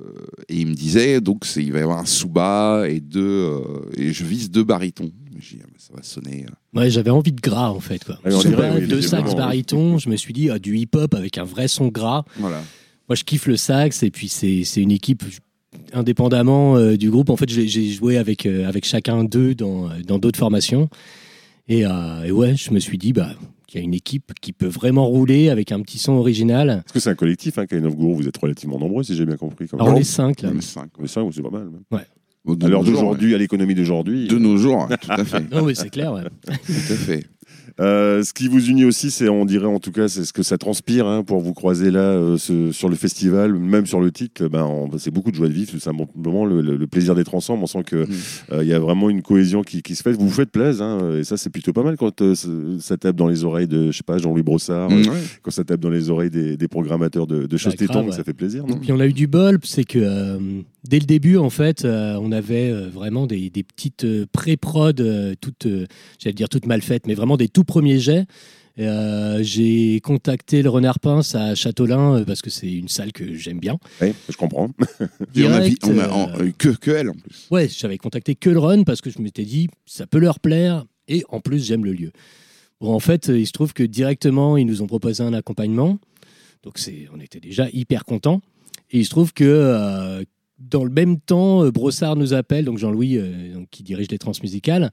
et il me disait donc c'est, il va y avoir un souba et deux euh, et je vise deux barytons. J'ai dit, ah, ça va sonner. Euh... Ouais, j'avais envie de gras en fait quoi. Alors, souba, dirait, oui, deux sax barytons. Je me suis dit ah, du hip-hop avec un vrai son gras. Voilà. Moi, je kiffe le sax et puis c'est c'est une équipe indépendamment euh, du groupe. En fait, j'ai, j'ai joué avec euh, avec chacun d'eux dans dans d'autres formations et, euh, et ouais, je me suis dit bah. Il y a une équipe qui peut vraiment rouler avec un petit son original. Parce que c'est un collectif, hein, Kind of Guru, vous êtes relativement nombreux, si j'ai bien compris. Quand Alors on est cinq, là. On est cinq, on est cinq, c'est pas mal. Même. Ouais. À l'heure d'aujourd'hui, ouais. À l'économie d'aujourd'hui. De nos jours, ouais, tout à fait. Non, mais c'est clair, ouais. Tout à fait. Euh, ce qui vous unit aussi, c'est, on dirait en tout cas, c'est ce que ça transpire hein, pour vous croiser là euh, ce, sur le festival, même sur le titre. Ben, on, c'est beaucoup de joie de vivre, c'est simplement le, le, le plaisir d'être ensemble. On sent que il mmh. euh, y a vraiment une cohésion qui, qui se fait. Vous vous faites plaisir, hein, et ça c'est plutôt pas mal quand euh, ça tape dans les oreilles de, je sais pas, Jean-Louis Brossard, mmh, ouais. quand ça tape dans les oreilles des, des programmateurs de, de Chostetong, ouais. Ça fait plaisir, non? Puis on a eu du bol, c'est que euh, dès le début, en fait, euh, on avait euh, vraiment des, des petites euh, pré-prod, euh, toutes, euh, j'allais dire toutes mal faites, mais vraiment des tout premiers jets. Euh, j'ai contacté le Renard Pince à Châteaulin euh, parce que c'est une salle que j'aime bien. Oui, je comprends. Direct, on a, on a en, euh, que, que elle en plus. Ouais, j'avais contacté que le Run parce que je m'étais dit ça peut leur plaire et en plus j'aime le lieu. Bon, en fait, il se trouve que directement ils nous ont proposé un accompagnement, donc c'est, on était déjà hyper contents. Et il se trouve que euh, dans le même temps, Brossard nous appelle, donc Jean-Louis euh, donc, qui dirige les transmusicales.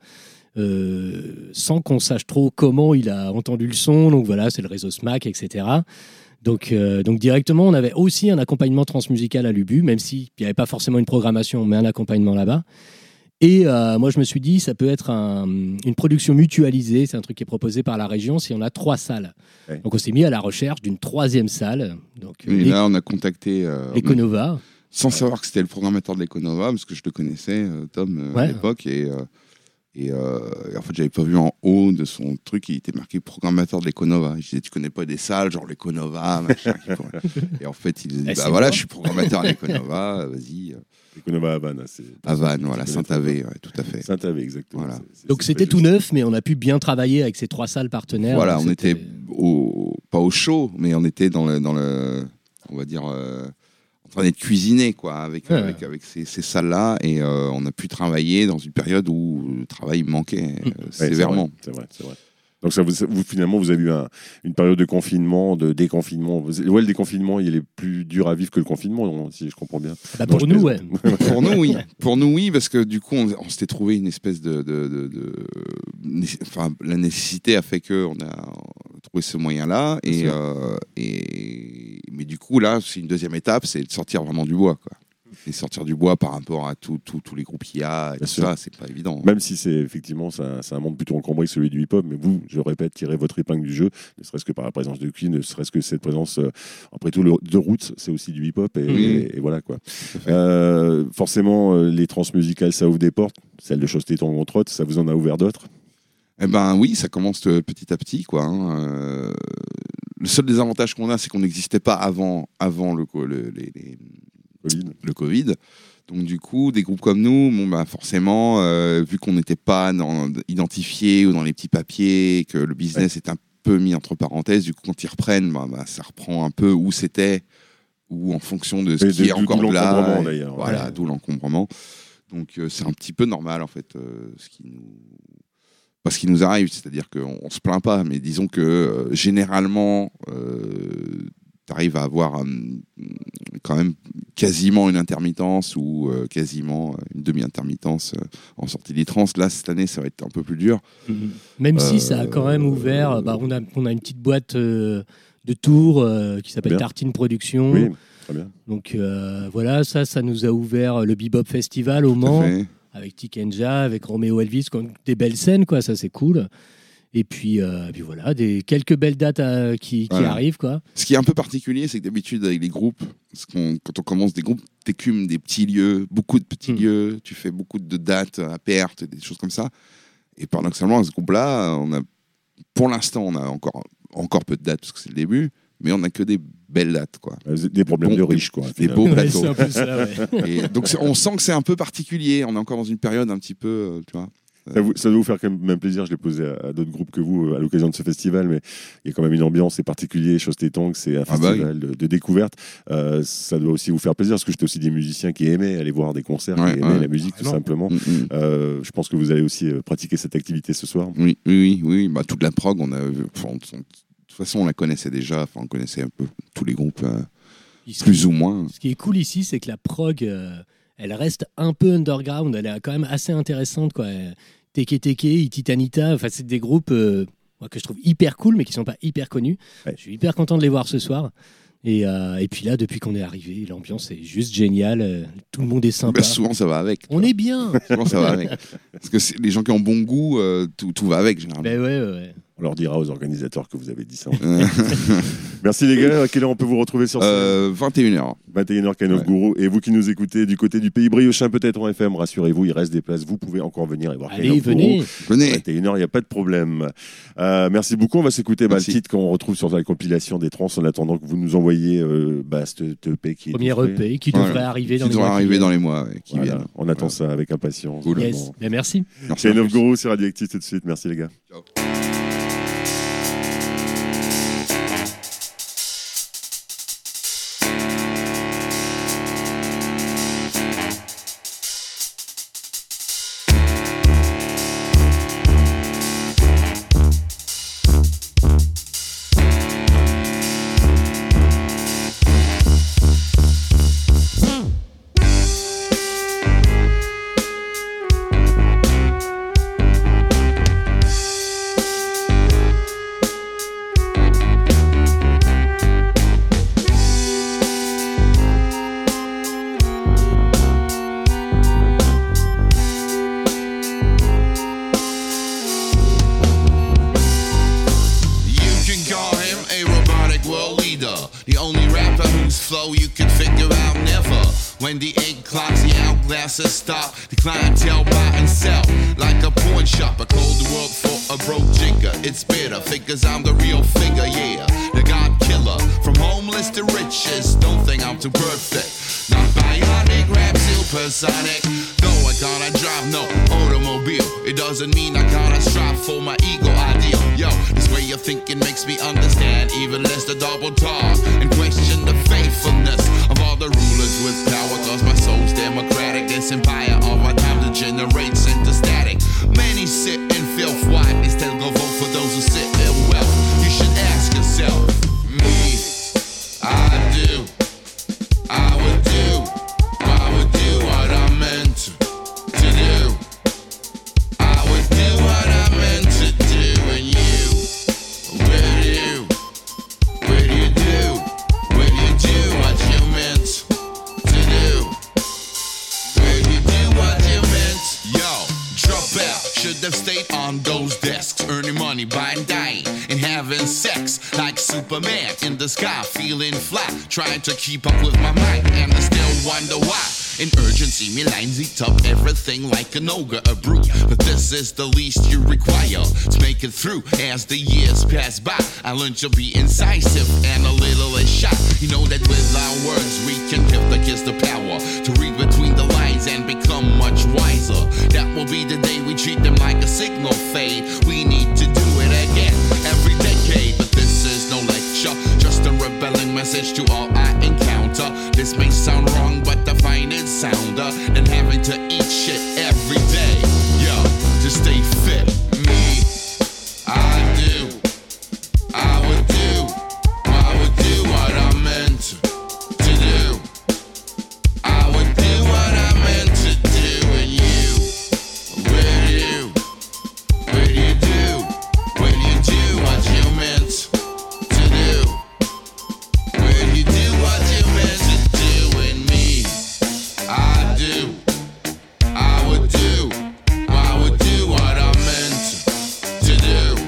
Euh, sans qu'on sache trop comment il a entendu le son, donc voilà, c'est le réseau S M A C, et cetera. Donc, euh, donc directement, on avait aussi un accompagnement transmusical à l'U B U, même s'il n'y avait pas forcément une programmation, mais un accompagnement là-bas. Et euh, moi, je me suis dit, ça peut être un, une production mutualisée. C'est un truc qui est proposé par la région si on a trois salles. Ouais. Donc, on s'est mis à la recherche d'une troisième salle. Donc, et les, là, on a contacté euh, Econova. Sans savoir que c'était le programmateur de l'Econova, parce que je le connaissais, euh, Tom, euh, ouais. à l'époque. Et, euh, et, euh, et en fait, j'avais pas vu en haut de son truc, il était marqué programmateur de l'Econova. Je disais, tu connais pas des salles, genre l'Econova, machin. Et en fait, il disait, bah voilà, bon. Je suis programmateur de l'Econova, vas-y. Econova à Vannes. À Vannes, voilà, Saint-Avé, ouais, tout à fait. Saint-Avé, exactement. Voilà. C'est, c'est, Donc c'était tout neuf, mais on a pu bien travailler avec ces trois salles partenaires. Voilà, on c'était... était au, pas au show, mais on était dans le, dans le on va dire, euh, en train d'être cuisiné, quoi, avec, ouais. avec, avec ces, ces salles-là, et euh, on a pu travailler dans une période où le travail manquait euh, mmh. sévèrement. Ouais, c'est vrai, c'est vrai. Donc ça, vous, vous, finalement, vous avez eu un, une période de confinement, de déconfinement. Ouais, le déconfinement, il est plus dur à vivre que le confinement, si je comprends bien. Bah pour non, nous, ouais. Pour nous, oui. Pour nous, oui, parce que du coup, on, on s'était trouvé une espèce de, de, de, de, de... Enfin, la nécessité a fait qu'on a trouvé ce moyen-là. Et, euh, et... Mais du coup, là, c'est une deuxième étape, c'est de sortir vraiment du bois, quoi. Et sortir du bois par rapport à tous les groupes qu'il y a, et tout ça, c'est pas évident. Même si c'est effectivement c'est un, c'est un monde plutôt encombré que celui du hip-hop, mais vous, je répète, tirez votre épingle du jeu, ne serait-ce que par la présence de Queen, ne serait-ce que cette présence, euh, après tout, le, de Roots, c'est aussi du hip-hop, et, oui. et, et voilà quoi. Euh, forcément, euh, les transmusicales, ça ouvre des portes, celle de Chausse-Téton ou Trot, ça vous en a ouvert d'autres? Eh ben oui, ça commence petit à petit, quoi. Hein. Euh, le seul désavantage qu'on a, c'est qu'on n'existait pas avant, avant le, le, les, les COVID. le Covid. Donc du coup, des groupes comme nous, bon, bah, forcément, euh, vu qu'on n'était pas dans, identifiés ou dans les petits papiers, que le business ouais. est un peu mis entre parenthèses, du coup, quand ils reprennent, bah, bah, ça reprend un peu où c'était, ou en fonction de ce et qui de, est encore d'où là. L'encombrement, d'ailleurs. Voilà, ouais. d'où l'encombrement. Donc euh, c'est un petit peu normal, en fait, euh, ce qui nous... Pas ce qui nous arrive, c'est-à-dire qu'on ne se plaint pas, mais disons que euh, généralement, euh, tu arrives à avoir euh, quand même quasiment une intermittence ou euh, quasiment une demi-intermittence euh, en sortie des trans. Là, cette année, ça va être un peu plus dur. Mmh. Même euh, si ça a quand même ouvert, euh, bah, on, a, on a une petite boîte euh, de Tours euh, qui s'appelle bien. Tartine Production. Oui, très bien. Donc euh, voilà, ça, ça nous a ouvert le Bebop Festival au Mans. Avec Tikenja, avec Roméo Elvis, des belles scènes, quoi, ça c'est cool. Et puis, euh, et puis voilà, des, quelques belles dates à, qui, qui voilà. arrivent, quoi. Ce qui est un peu particulier, c'est que d'habitude, avec les groupes, parce qu'on, quand on commence des groupes, t'écumes des petits lieux, beaucoup de petits mmh. lieux, tu fais beaucoup de dates à perte, des choses comme ça. Et paradoxalement, à ce groupe-là, on a, pour l'instant, on a encore, encore peu de dates, parce que c'est le début, mais on n'a que des belles dates, quoi. Des problèmes bon, de riches, quoi. Des beaux plateaux. Ouais, c'est ça, ouais. Et donc on sent que c'est un peu particulier. On est encore dans une période un petit peu, euh, tu vois. Ça, vous, ça doit vous faire quand même plaisir. Je l'ai posé à, à d'autres groupes que vous à l'occasion de ce festival, mais il y a quand même une ambiance, c'est particulier. Chausse-Téton, c'est un festival ah bah oui. de, de découverte. Euh, ça doit aussi vous faire plaisir, parce que j'étais aussi des musiciens qui aimaient aller voir des concerts, ouais, qui aimaient ouais. la musique, ah, tout non. simplement. Mm-hmm. Euh, je pense que vous allez aussi euh, pratiquer cette activité ce soir. Oui, oui, oui. oui. Bah, toute la prog, on a. Enfin, de toute façon, on la connaissait déjà. Enfin, on connaissait un peu tous les groupes. Euh... Plus ou moins. Ce qui est cool ici, c'est que la prog, euh, elle reste un peu underground. Elle est quand même assez intéressante, quoi. Teke Teke, Ititanita, enfin, c'est des groupes euh, moi, que je trouve hyper cool, mais qui sont pas hyper connus. Ouais. Je suis hyper content de les voir ce soir. Et, euh, et puis là, depuis qu'on est arrivé, l'ambiance est juste géniale. Euh, tout le monde est sympa. Bah, souvent, ça va avec. On est bien. Souvent, ça va avec. Parce que c'est, les gens qui ont bon goût, euh, tout, tout va avec, généralement. Ben ouais, ouais, ouais. On leur dira aux organisateurs que vous avez dit ça. Merci les gars. À quelle heure on peut vous retrouver sur scène euh, vingt et une heures. vingt et une heures, Kind of Guru. Et vous qui nous écoutez du côté du pays briochin, peut-être en F M, rassurez-vous, il reste des places. Vous pouvez encore venir et voir Kind of venez. Guru. Venez. vingt et une heures, il n'y a pas de problème. Euh, merci beaucoup. On va s'écouter bah, le titre qu'on retrouve sur la compilation des trans en attendant que vous nous envoyiez euh, bah, ce E P qui est Premier E P qui devrait voilà. arriver dans qui les mois arriver qui dans les mois ouais, qui voilà. viennent. On attend voilà. ça avec impatience. Cool. Yes. Ben, merci. Kind of Guru, c'est Radioactive tout de suite. Merci les gars. Ciao. When the eight clocks, the hourglasses stop. The clientele buy and sell like a pawn shop. A cold world for a broke jigger. It's bitter, figures I'm the real figure, yeah. The God killer, from homeless to riches. Don't think I'm too perfect. Not bionic, rap supersonic. No, I can't drive no automobile. It doesn't mean I gotta strive for my ego ideal. Yo, this way of thinking makes me understand even less the double talk and question the faithfulness of all the rulers with power. Cause my soul's democratic. This empire of our time degenerates into static. Many sit in filth. Why? Instead go vote for those who sit in wealth. You should ask yourself. Me, I do. I would do, I would do what I meant to, to do. I would do what I meant to do. And you, where do you, where do you do, where do you do what you meant to do? Where do you do what you meant? Yo, drop out, should have stayed on those desks, earning money, buying, dying, and having sex like Superman in the sky, feeling fly, trying to keep up with my mind, and I still wonder why. In urgency, me lines eat up everything like an ogre, a brute. But this is the least you require to make it through. As the years pass by, I learned to be incisive and a little less shy. You know that with our words we can give the kids the power to read between the lines and become much wiser. That will be the day we treat them like a signal fade. We need to do it again every decade. But this is no lecture, just a rebelling message to all I encounter. This may sound wrong, but I find it sounder than having to eat shit every day. Yo, to stay fit, me, I do, I would do, I would do what I meant to do. I would do what I meant to do. And you, where do you, where do you do, where do you do what you meant to do? Where do you do what you meant to do? And me, I do, I would do, I would do what I meant to do.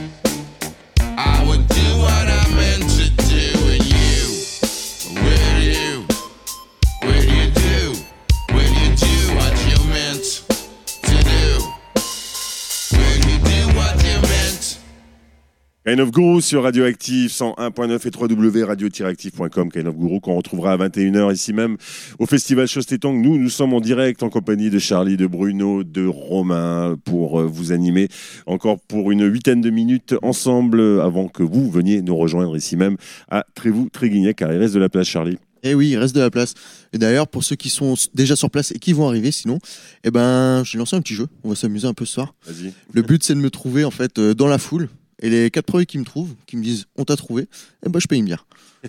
I would do what I meant to do. And you, where do you, where do you do, where do you do what you meant to do? Where do you do what you meant? Kind of Guru sur Radioactive cent un point neuf et w w w point radio tiret active point com. Kind of Guru qu'on retrouvera à vingt et une heures ici même au Festival Chostetong. Nous, nous sommes en direct en compagnie de Charlie, de Bruno, de Romain pour vous animer encore pour une huitaine de minutes ensemble avant que vous veniez nous rejoindre ici même à Trévoux-Tréguignec, car il reste de la place, Charlie. Eh oui, il reste de la place. Et d'ailleurs, pour ceux qui sont déjà sur place et qui vont arriver sinon, eh ben, j'ai lancé un petit jeu. On va s'amuser un peu ce soir. Vas-y. Le but, c'est de me trouver en fait euh, dans la foule. Et les quatre premiers qui me trouvent, qui me disent on t'a trouvé, eh ben, je paye une bière.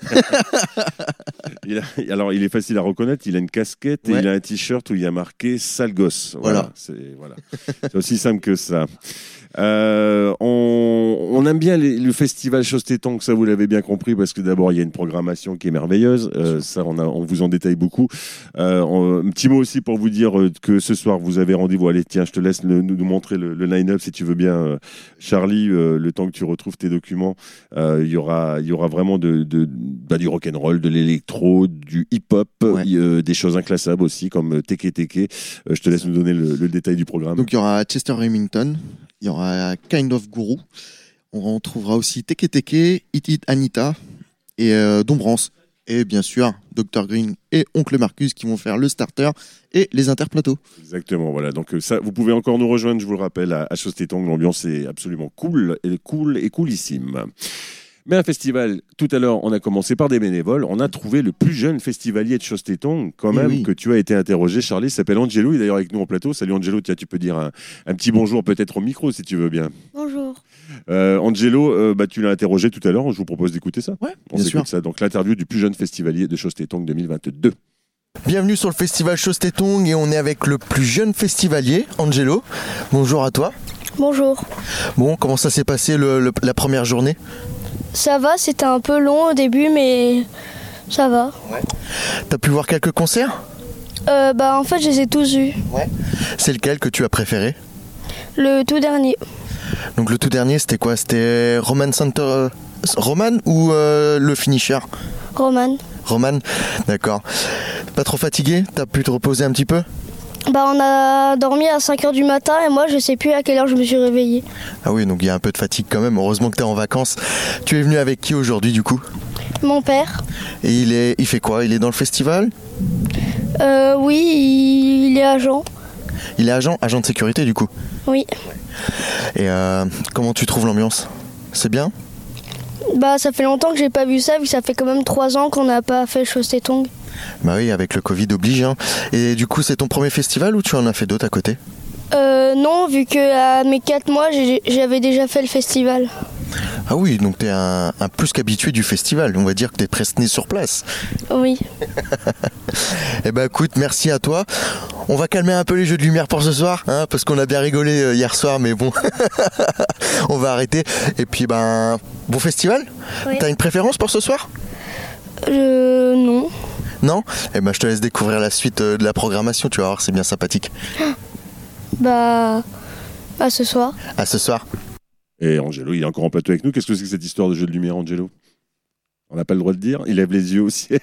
il a, alors, il est facile à reconnaître. Il a une casquette et Ouais. il a un t-shirt où il y a marqué sale gosse. Voilà. Voilà. C'est, voilà. C'est aussi simple que ça. Euh, on, on aime bien les, le festival Chostetong, ça vous l'avez bien compris, parce que d'abord il y a une programmation qui est merveilleuse. Euh, ça, on, a, on vous en détaille beaucoup. Euh, on, un petit mot aussi pour vous dire que ce soir vous avez rendez-vous. Allez, tiens, je te laisse le, nous, nous montrer le, le line-up si tu veux bien, euh, Charlie. Euh, le temps que tu retrouves tes documents, euh, il y aura, il y aura vraiment de, de, bah, du rock'n'roll, de l'électro, du hip-hop, Ouais. euh, des choses inclassables aussi comme Teke Teke. Euh, je te laisse nous donner le, le détail du programme. Donc il y aura Chester Remington, il y aura Kind of Guru, on retrouvera aussi Teke Teke, Hit It Anita et euh, Dombrance. Et bien sûr, docteur Green et Oncle Marcus qui vont faire le starter et les interplateaux. Exactement, voilà. Donc ça, vous pouvez encore nous rejoindre, je vous le rappelle, à, à Chostetong. L'ambiance est absolument cool, et cool et coolissime. Mais un festival, tout à l'heure, on a commencé par des bénévoles. On a trouvé le plus jeune festivalier de Chostetong, quand même, oui. que tu as été interrogé. Charlie, il s'appelle Angelo, il est d'ailleurs avec nous en plateau. Salut Angelo, tiens, tu peux dire un, un petit bonjour peut-être au micro si tu veux bien. Bonjour. Euh, Angelo, euh, bah, tu l'as interrogé tout à l'heure, je vous propose d'écouter ça. Ouais, on bien s'écoute sûr. ça. Donc l'interview du plus jeune festivalier de Chostetong deux mille vingt-deux. Bienvenue sur le festival Chostetong et on est avec le plus jeune festivalier, Angelo. Bonjour à toi. Bonjour. Bon, comment ça s'est passé le, le- la première journée? Ça va, c'était un peu long au début, mais ça va. T'as pu voir quelques concerts? Euh, bah en fait, je les ai tous vus. C'est lequel que tu as préféré? Le tout dernier. Donc le tout dernier, c'était quoi? C'était Roman Center... euh, Roman ou euh, le Finisher? Roman. Roman, d'accord. Pas trop fatigué? T'as pu te reposer un petit peu? Bah on a dormi à cinq heures du matin et moi je sais plus à quelle heure je me suis réveillée. Ah oui, donc il y a un peu de fatigue quand même. Heureusement que t'es en vacances. Tu es venu avec qui aujourd'hui du coup? Mon père. Et il est, il fait quoi? Il est dans le festival? Euh, oui, il, il est agent. Il est agent, agent de sécurité du coup? Oui. Et euh, comment tu trouves l'ambiance? C'est bien? Bah ça fait longtemps que j'ai pas vu ça, vu que ça fait quand même trois ans qu'on n'a pas fait Chostetong. Bah oui, avec le Covid oblige. Hein. Et du coup, c'est ton premier festival ou tu en as fait d'autres à côté? Euh, non, vu que à mes quatre mois, j'ai- j'avais déjà fait le festival. Ah oui, donc t'es un, un plus qu'habitué du festival. On va dire que t'es presque né sur place. Oui. Eh ben écoute, merci à toi. On va calmer un peu les jeux de lumière pour ce soir, hein, parce qu'on a bien rigolé euh, hier soir, mais bon, on va arrêter. Et puis ben, bon festival. Oui. T'as une préférence pour ce soir? Euh, non. Non? Eh ben je te laisse découvrir la suite euh, de la programmation. Tu vas voir, c'est bien sympathique. Bah, à ce soir. À ce soir. Et Angelo, il est encore en plateau avec nous. Qu'est-ce que c'est que cette histoire de jeu de lumière, Angelo? On n'a pas le droit de dire. Il lève les yeux au ciel.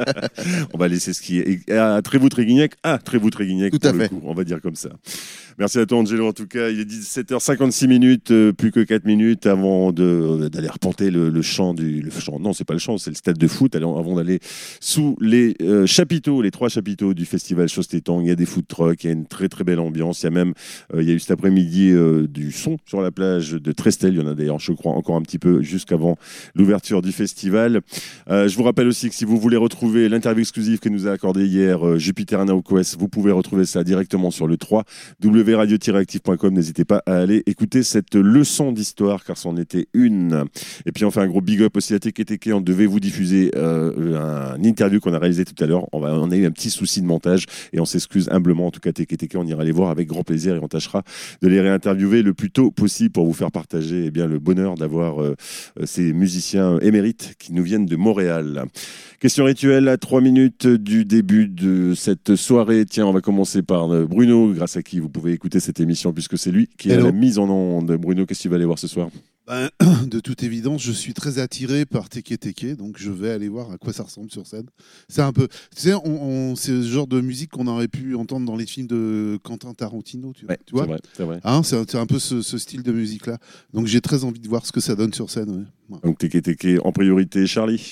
On va laisser ce qui est. Et à Trévoux-Tréguignec. Ah, Trévoux-Tréguignec. Tout à pour le fait. coup, on va dire comme ça. Merci à toi, Angelo. En tout cas, il est dix-sept heures cinquante-six minutes, euh, plus que quatre minutes avant de, d'aller reporter le, le champ du. Le champ, non, c'est pas le champ, c'est le stade de foot. Allez, avant d'aller sous les euh, chapiteaux, les trois chapiteaux du festival Chostetong. Il y a des food trucks, il y a une très très belle ambiance. Il y a même, euh, il y a eu cet après-midi euh, du son sur la plage de Trestel. Il y en a d'ailleurs, je crois, encore un petit peu jusqu'avant l'ouverture du festival. Euh, je vous rappelle aussi que si vous voulez retrouver l'interview exclusive que nous a accordée hier euh, Jupiter Anauquest, vous pouvez retrouver ça directement sur le w w w point radio tiret active point com. N'hésitez pas à aller écouter cette leçon d'histoire, car c'en était une. Et puis on fait un gros big up aussi à Teke Teke. On devait vous diffuser euh, un interview qu'on a réalisé tout à l'heure. On, va, on a eu un petit souci de montage et on s'excuse humblement. En tout cas, Teke Teke, on ira les voir avec grand plaisir et on tâchera de les réinterviewer le plus tôt possible pour vous faire partager eh bien, le bonheur d'avoir euh, ces musiciens émérites qui nous viennent de Montréal. Question rituelle à trois minutes du début de cette soirée. Tiens, on va commencer par Bruno, grâce à qui vous pouvez écouter cette émission, puisque c'est lui qui est à la mise en onde. Bruno, qu'est-ce que tu vas aller voir ce soir? Ben, de toute évidence, je suis très attiré par Teke Teke, donc je vais aller voir à quoi ça ressemble sur scène. C'est un peu, tu sais, on, on, c'est le genre de musique qu'on aurait pu entendre dans les films de Quentin Tarantino, tu, ouais, tu vois. C'est vrai, c'est vrai. Hein, c'est, un, c'est un peu ce, ce style de musique-là. Donc j'ai très envie de voir ce que ça donne sur scène. Ouais. Ouais. Donc Teke Teke en priorité, Charlie.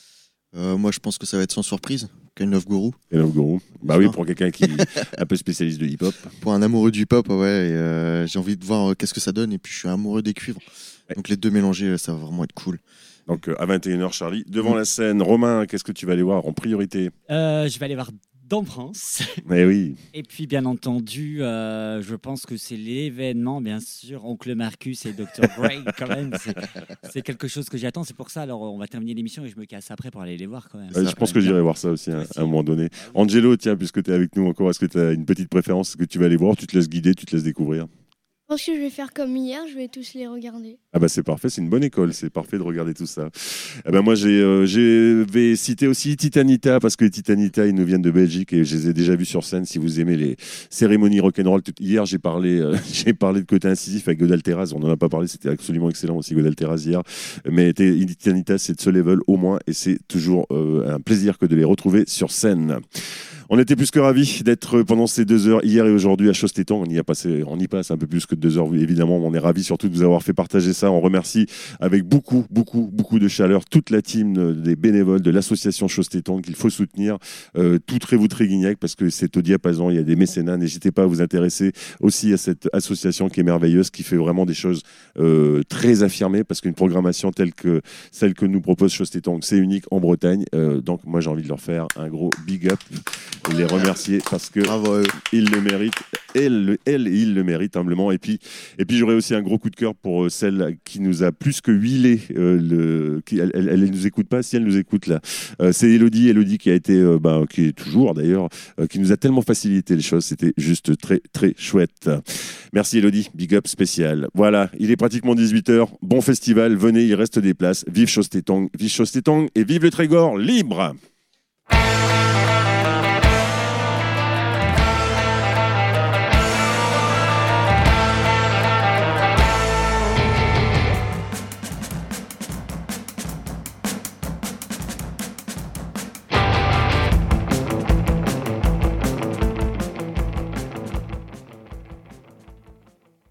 Euh, moi, je pense que ça va être sans surprise. Kind of Guru. Kind of Guru. Bah oui, pour quelqu'un qui est un peu spécialiste de hip-hop. Pour un amoureux du hip-hop, ouais. Et, euh, j'ai envie de voir euh, qu'est-ce que ça donne. Et puis, je suis amoureux des cuivres. Ouais. Donc, les deux mélangés, ça va vraiment être cool. Donc, euh, à vingt et une heures, Charlie. Devant mmh. la scène, Romain, qu'est-ce que tu vas aller voir en priorité? euh, Je vais aller voir Dombrance. Mais oui. Et puis, bien entendu, euh, je pense que c'est l'événement, bien sûr, Oncle Marcus et docteur Grey, quand même. C'est, c'est quelque chose que j'attends. C'est pour ça, alors, on va terminer l'émission et je me casse après pour aller les voir, quand même. Ouais, je pense que j'irai voir ça aussi, hein, à un moment donné. Angelo, tiens, puisque tu es avec nous encore, est-ce que tu as une petite préférence que tu vas aller voir? Tu te laisses guider, tu te laisses découvrir? Je pense que je vais faire comme hier, je vais tous les regarder. Ah bah c'est parfait, c'est une bonne école, c'est parfait de regarder tout ça. Eh ben moi j'ai, euh, je vais citer aussi Titanita, parce que Titanita ils nous viennent de Belgique et je les ai déjà vus sur scène. Si vous aimez les cérémonies rock'n'roll, tout... hier j'ai parlé, euh, j'ai parlé de côté incisif avec Godalteras, on n'en a pas parlé, c'était absolument excellent aussi Godalteras hier. Mais Titanita c'est de ce level au moins et c'est toujours euh, un plaisir que de les retrouver sur scène. On était plus que ravis d'être pendant ces deux heures hier et aujourd'hui à Chostetong. On y a passé, on y passe un peu plus que deux heures évidemment. On est ravis surtout de vous avoir fait partager ça. On remercie avec beaucoup, beaucoup, beaucoup de chaleur toute la team des bénévoles de l'association Chostetong qu'il faut soutenir. Euh, tout Trévoux-Tréguignec parce que c'est au diapason. Il y a des mécénats. N'hésitez pas à vous intéresser aussi à cette association qui est merveilleuse, qui fait vraiment des choses euh, très affirmées parce qu'une programmation telle que celle que nous propose Chostetong, c'est unique en Bretagne. Euh, donc moi j'ai envie de leur faire un gros big up. Et les remercier parce que ils le méritent, elle, elle et il le méritent humblement. Et puis, et puis j'aurais aussi un gros coup de cœur pour celle qui nous a plus que huilé. Euh, le, qui, elle, elle, elle nous écoute pas, si elle nous écoute là. Euh, c'est Elodie, Elodie qui a été, euh, bah, qui est toujours d'ailleurs, euh, qui nous a tellement facilité les choses. C'était juste très très chouette. Merci Elodie, big up spécial. Voilà, il est pratiquement dix-huit heures. Bon festival, venez, il reste des places. Vive Chostetong, vive Chostetong et vive le Trégor libre.